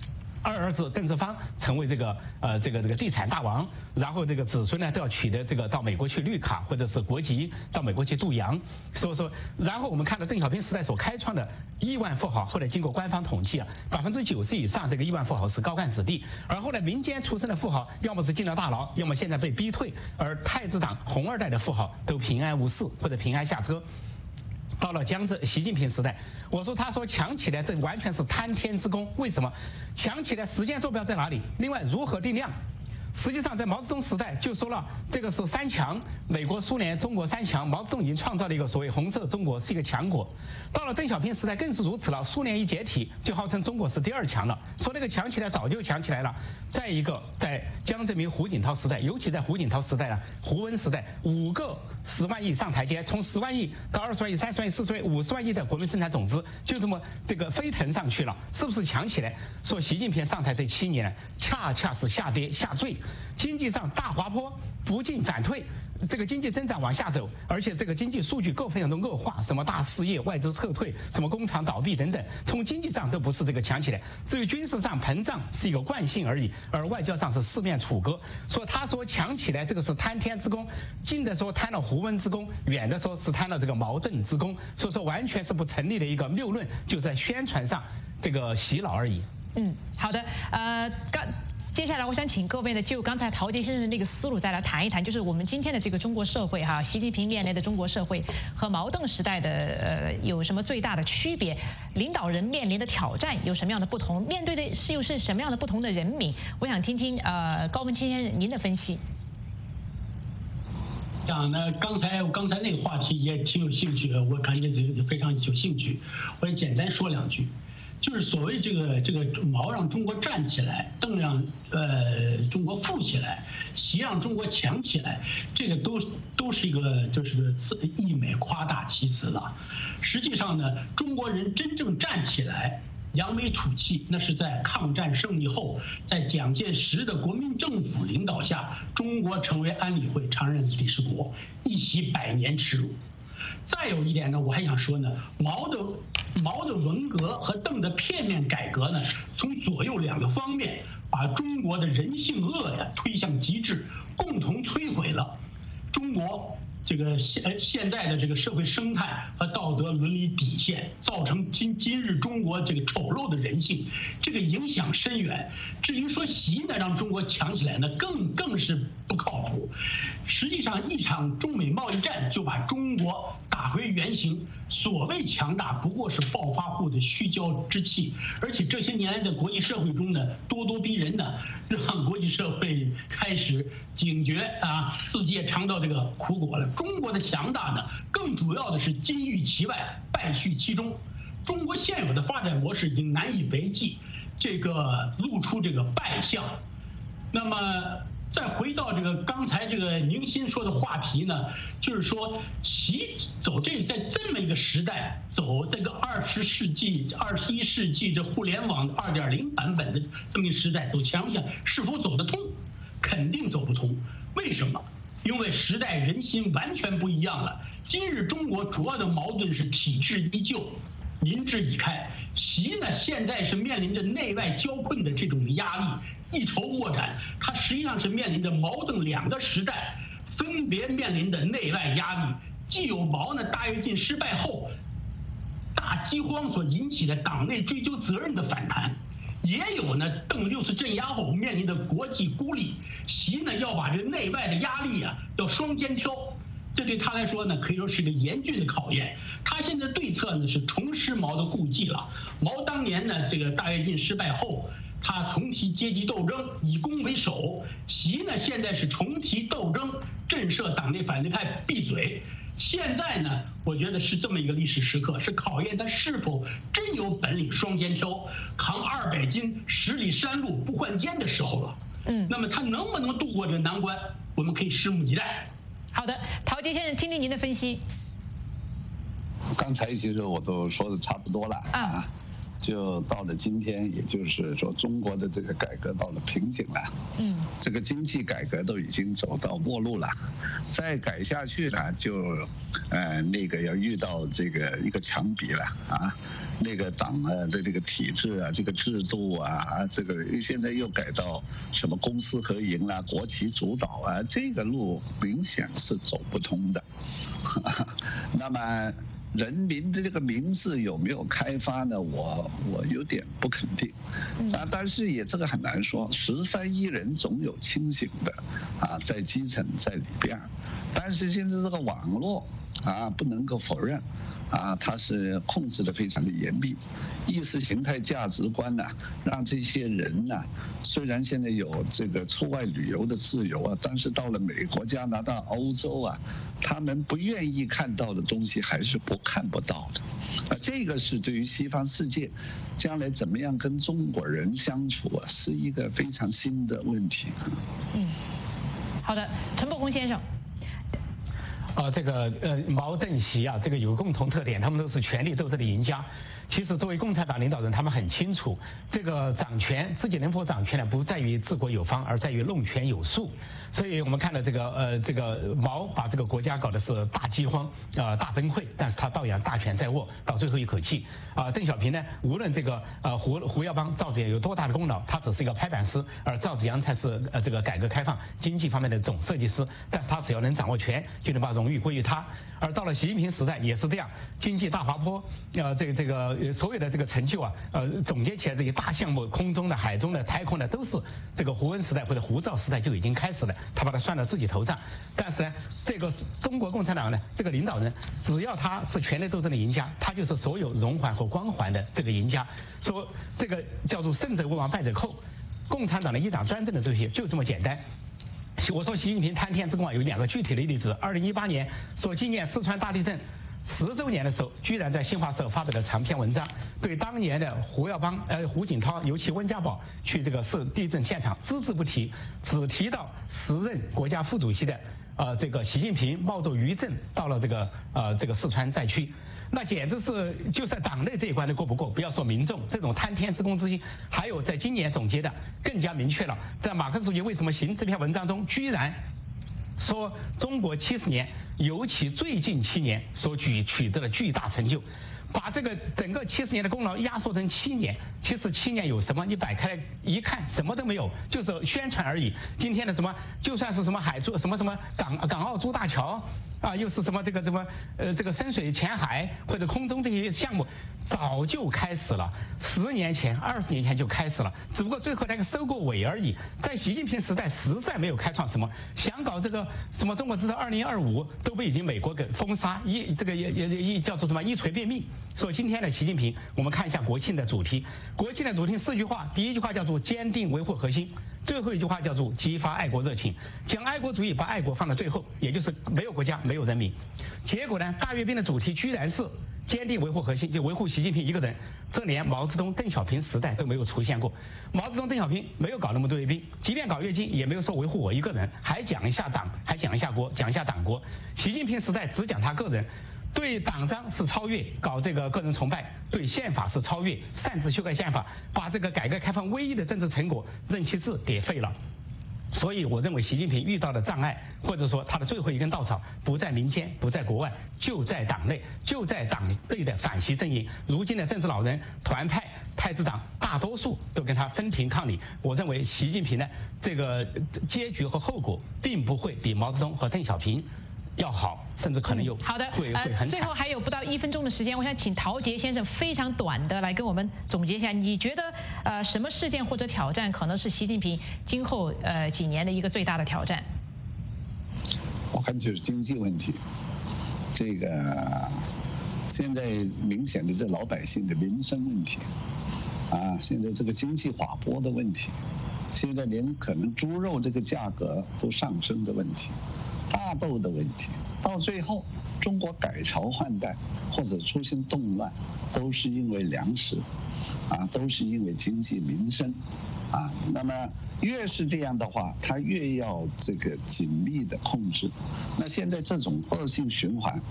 二儿子邓志方成为这个呃这个这个地产大王，然后这个子孙呢都要取得这个到美国去绿卡或者是国籍，到美国去度洋。所以说，然后我们看到邓小平时代所开创的亿万富豪，后来经过官方统计啊，百分之九十以上这个亿万富豪是高干子弟，而后来民间出身的富豪，要么是进了大牢，要么现在被逼退，而太子党红二代的富豪都平安无事或者平安下车。到了江浙习近平时代，我说他说强起来，这完全是贪天之功。为什么强起来？时间坐标在哪里？另外如何定量？实际上，在毛泽东时代就说了，这个是三强，美国、苏联、中国三强。毛泽东已经创造了一个所谓红色中国，是一个强国。到了邓小平时代更是如此了，苏联一解体，就号称中国是第二强了。说那个强起来早就强起来了。再一个，在江泽民、胡锦涛时代，尤其在胡锦涛时代啊，胡温时代，五个十万亿上台阶，从十万亿到二十万亿、三十万亿、四十万亿、五十万亿的国民生产总值，就这么这个飞腾上去了，是不是强起来？说习近平上台这七年，恰恰是下跌下坠。经济上大滑坡，不进反退，这个经济增长往下走，而且这个经济数据各方面都恶化，什么大失业、外资撤退、什么工厂倒闭等等，从经济上都不是这个强起来。至于军事上膨胀是一个惯性而已，而外交上是四面楚歌。说他说强起来，这个是贪天之功，近的说贪了胡温之功，远的说是贪了这个毛邓之功，所以说完全是不成立的一个谬论，就在宣传上这个洗脑而已。 嗯，好的，呃，刚。接下来，我想请各位呢，就刚才陶杰先生的那个思路再来谈一谈，就是我们今天的这个中国社会哈，习近平面临的中国社会和毛邓时代的呃有什么最大的区别？领导人面临的挑战有什么样的不同？面对的是又是什么样的不同的人民？我想听听呃高文清先生您的分析。 讲呢，刚才刚才那个话题也挺有兴趣的，我感觉这个非常有兴趣，我也简单说两句。就是所谓这个这个毛让中国站起来，邓让呃中国富起来，习让中国强起来，这个都都是一个就是个溢美夸大其词了。实际上呢，中国人真正站起来，扬眉吐气，那是在抗战胜利后，在蒋介石的国民政府领导下，中国成为安理会常任理事国，一袭百年耻辱。再有一点呢，我还想说呢，毛的毛的文革和邓的片面改革呢，从左右两个方面把中国的人性恶呀推向极致，共同摧毁了中国这个现现在的这个社会生态和道德伦理底线，造成今今日中国这个丑陋的人性，这个影响深远。至于说习呢让中国强起来呢，更更是不靠谱。实际上，一场中美贸易战就把中国打回原形。所谓强大，不过是暴发户的虚骄之气。而且这些年来在国际社会中呢，咄咄逼人呢，让国际社会开始警觉啊，自己也尝到这个苦果了。中国的强大呢，更主要的是金玉其外，败絮其中。中国现有的发展模式已经难以为继，这个露出这个败相。那么再回到这个刚才这个宁鑫说的话题呢，就是说习走这在这么一个时代，走这个二十世纪、二十一世纪这互联网二点零版本的这么一个时代，走强项是否走得通？肯定走不通。为什么？因为时代人心完全不一样了。今日中国主要的矛盾是体制依旧，民智已开。习呢，现在是面临着内外交困的这种压力，一筹莫展。他实际上是面临着毛邓两个时代分别面临的内外压力，既有毛呢大跃进失败后大饥荒所引起的党内追究责任的反弹，也有呢邓六次镇压后面临的国际孤立。习呢要把这个内外的压力啊要双肩挑。这对他来说呢，可以说是个严峻的考验。他现在对策呢是重施毛的故技了。毛当年呢，这个大跃进失败后，他重提阶级斗争，以攻为守。习呢现在是重提斗争，震慑党内反对派闭嘴。现在呢，我觉得是这么一个历史时刻，是考验他是否真有本领双肩挑，扛二百斤十里山路不换肩的时候了。嗯，那么他能不能度过这个难关，我们可以拭目以待。 好的，陶杰先生，听听您的分析。 刚才其实我都说的差不多了啊。 就到了今天，也就是说中国的这个改革到了瓶颈了。嗯，这个经济改革都已经走到末路了，再改下去呢，就，呃，那个要遇到这个一个墙壁了啊。那个党啊的这个体制啊，这个制度啊，这个现在又改到什么公私合营啦、国企主导啊，这个路明显是走不通的。那么人民的这个民智有没有开发呢？我我有点不肯定。啊，但是也这个很难说，十三亿人总有清醒的啊，在基层在里边。但是现在这个网络啊，不能够否认。啊，它是控制的非常的严密，意识形态价值观呢、啊，让这些人呢、啊，虽然现在有这个出外旅游的自由啊，但是到了美国、加拿大、欧洲啊，他们不愿意看到的东西还是不看不到的。啊，这个是对于西方世界将来怎么样跟中国人相处啊，是一个非常新的问题。 嗯，好的，陈伯宏先生。 呃，这个呃毛邓习啊，这个有共同特点，他们都是权力斗争的赢家。其实作为共产党领导人，他们很清楚，这个掌权自己能否掌权呢，不在于治国有方，而在于弄权有术。所以我们看到这个呃这个毛把这个国家搞的是大饥荒啊、呃、大崩溃，但是他照样大权在握到最后一口气啊、呃。邓小平呢，无论这个呃胡胡耀邦、赵紫阳有多大的功劳，他只是一个拍板师，而赵紫阳才是呃这个改革开放经济方面的总设计师。但是他只要能掌握权，就能把荣誉归于他。而到了习近平时代也是这样，经济大滑坡，呃这个这个所有的这个成就啊，呃总结起来这些大项目，空中的、海中的、太空的，都是这个胡温时代或者胡赵时代就已经开始了。他把它算到自己头上，但是呢，这个中国共产党呢，这个领导人，只要他是权力斗争的赢家，他就是所有荣环和光环的这个赢家。说这个叫做胜者为王，败者寇。共产党的一党专政的这些就这么简单。我说习近平贪天之功啊，有两个具体的例子。二零一八年说纪念四川大地震十周年的时候，居然在新华社发表了长篇文章，对当年的胡耀邦、呃胡锦涛，尤其温家宝去这个市地震现场只字不提，只提到时任国家副主席的呃这个习近平冒着余震到了这个呃这个四川灾区。那简直是就在党内这一关都过不过，不要说民众这种贪天之功之心。还有在今年总结的更加明确了，在马克思主义为什么行这篇文章中，居然说中国七十年，尤其最近七年所举取得了巨大成就，把这个整个七十年的功劳压缩成七年。其实七年有什么？你摆开来一看，什么都没有，就是宣传而已。今天的什么，就算是什么海珠什么什么港港澳珠大桥啊，又是什么这个什么呃这个深水前海或者空中这些项目，早就开始了。十年前、二十年前就开始了，只不过最后那个收过尾而已。在习近平时代，实在没有开创什么，想搞这个什么中国制造二零二五，都被已经美国给封杀，一这个也也也叫做什么一锤便秘。所以今天的习近平，我们看一下国庆的主题。国庆的主题四句话，第一句话叫做坚定维护核心，最后一句话叫做激发爱国热情。讲爱国主义，把爱国放到最后，也就是没有国家，没有人民。结果呢，大阅兵的主题居然是坚定维护核心，就维护习近平一个人。这连毛泽东、邓小平时代都没有出现过。毛泽东、邓小平没有搞那么多阅兵，即便搞阅兵，也没有说维护我一个人，还讲一下党，还讲一下国，讲一下党国。习近平时代只讲他个人。对党章是超越，搞这个个人崇拜；对宪法是超越，擅自修改宪法，把这个改革开放唯一的政治成果任期制给废了。所以我认为习近平遇到的障碍，或者说他的最后一根稻草，不在民间，不在国外，就在党内，就在党内的反习阵营。如今的政治老人、团派、太子党，大多数都跟他分庭抗礼。我认为习近平呢，这个结局和后果，并不会比毛泽东和邓小平要好，甚至可能有好的， 会会很惨。 最后还有不到一分钟的时间，我想请陶杰先生非常短的来跟我们总结一下，你觉得呃什么事件或者挑战可能是习近平今后呃几年的一个最大的挑战？ 我看就是经济问题，这个现在明显的这老百姓的民生问题，啊，现在这个经济滑坡的问题，现在连可能猪肉这个价格都上升的问题。大豆的问题，到最后中国改朝换代或者出现动乱，都是因为粮食，啊，都是因为经济民生，啊，那么越是这样的话，它越要这个紧密的控制。那现在这种恶性循环，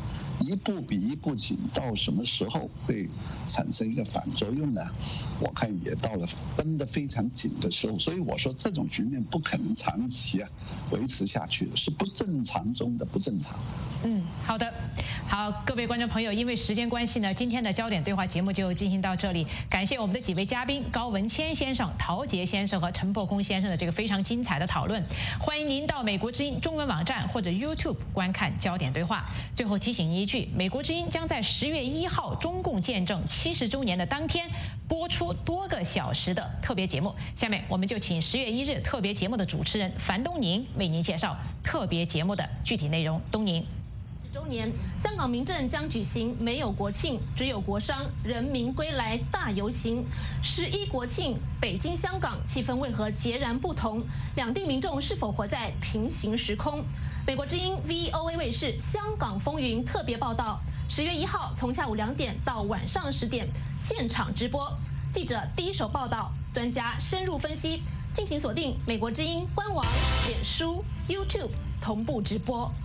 一步比一步紧，到什么时候会产生一个反作用呢？我看也到了绷得非常紧的时候，所以我说这种局面不可能长期啊维持下去的，是不正常中的不正常。 嗯，好的，好，各位观众朋友，因为时间关系呢，今天的焦点对话节目就进行到这里。感谢我们的几位嘉宾高文谦先生、陶杰先生和陈破空先生的这个非常精彩的讨论。欢迎您到美国之音中文网站或者 YouTube 观看焦点对话。最后提醒您一句，美国之音将在十月一号中共建政七十周年的当天播出多个小时的特别节目。下面我们就请十月一日特别节目的主持人樊东宁为您介绍特别节目的具体内容。东宁。 周年，香港民政将举行没有国庆，只有国殇，人民归来大游行。十一国庆，北京、香港气氛为何截然不同？两地民众是否活在平行时空？美国之音 V O A 卫视《香港风云》特别报道，十月一号从下午两点到晚上十点现场直播，记者第一手报道，专家深入分析，敬请锁定美国之音官网、脸书、YouTube 同步直播。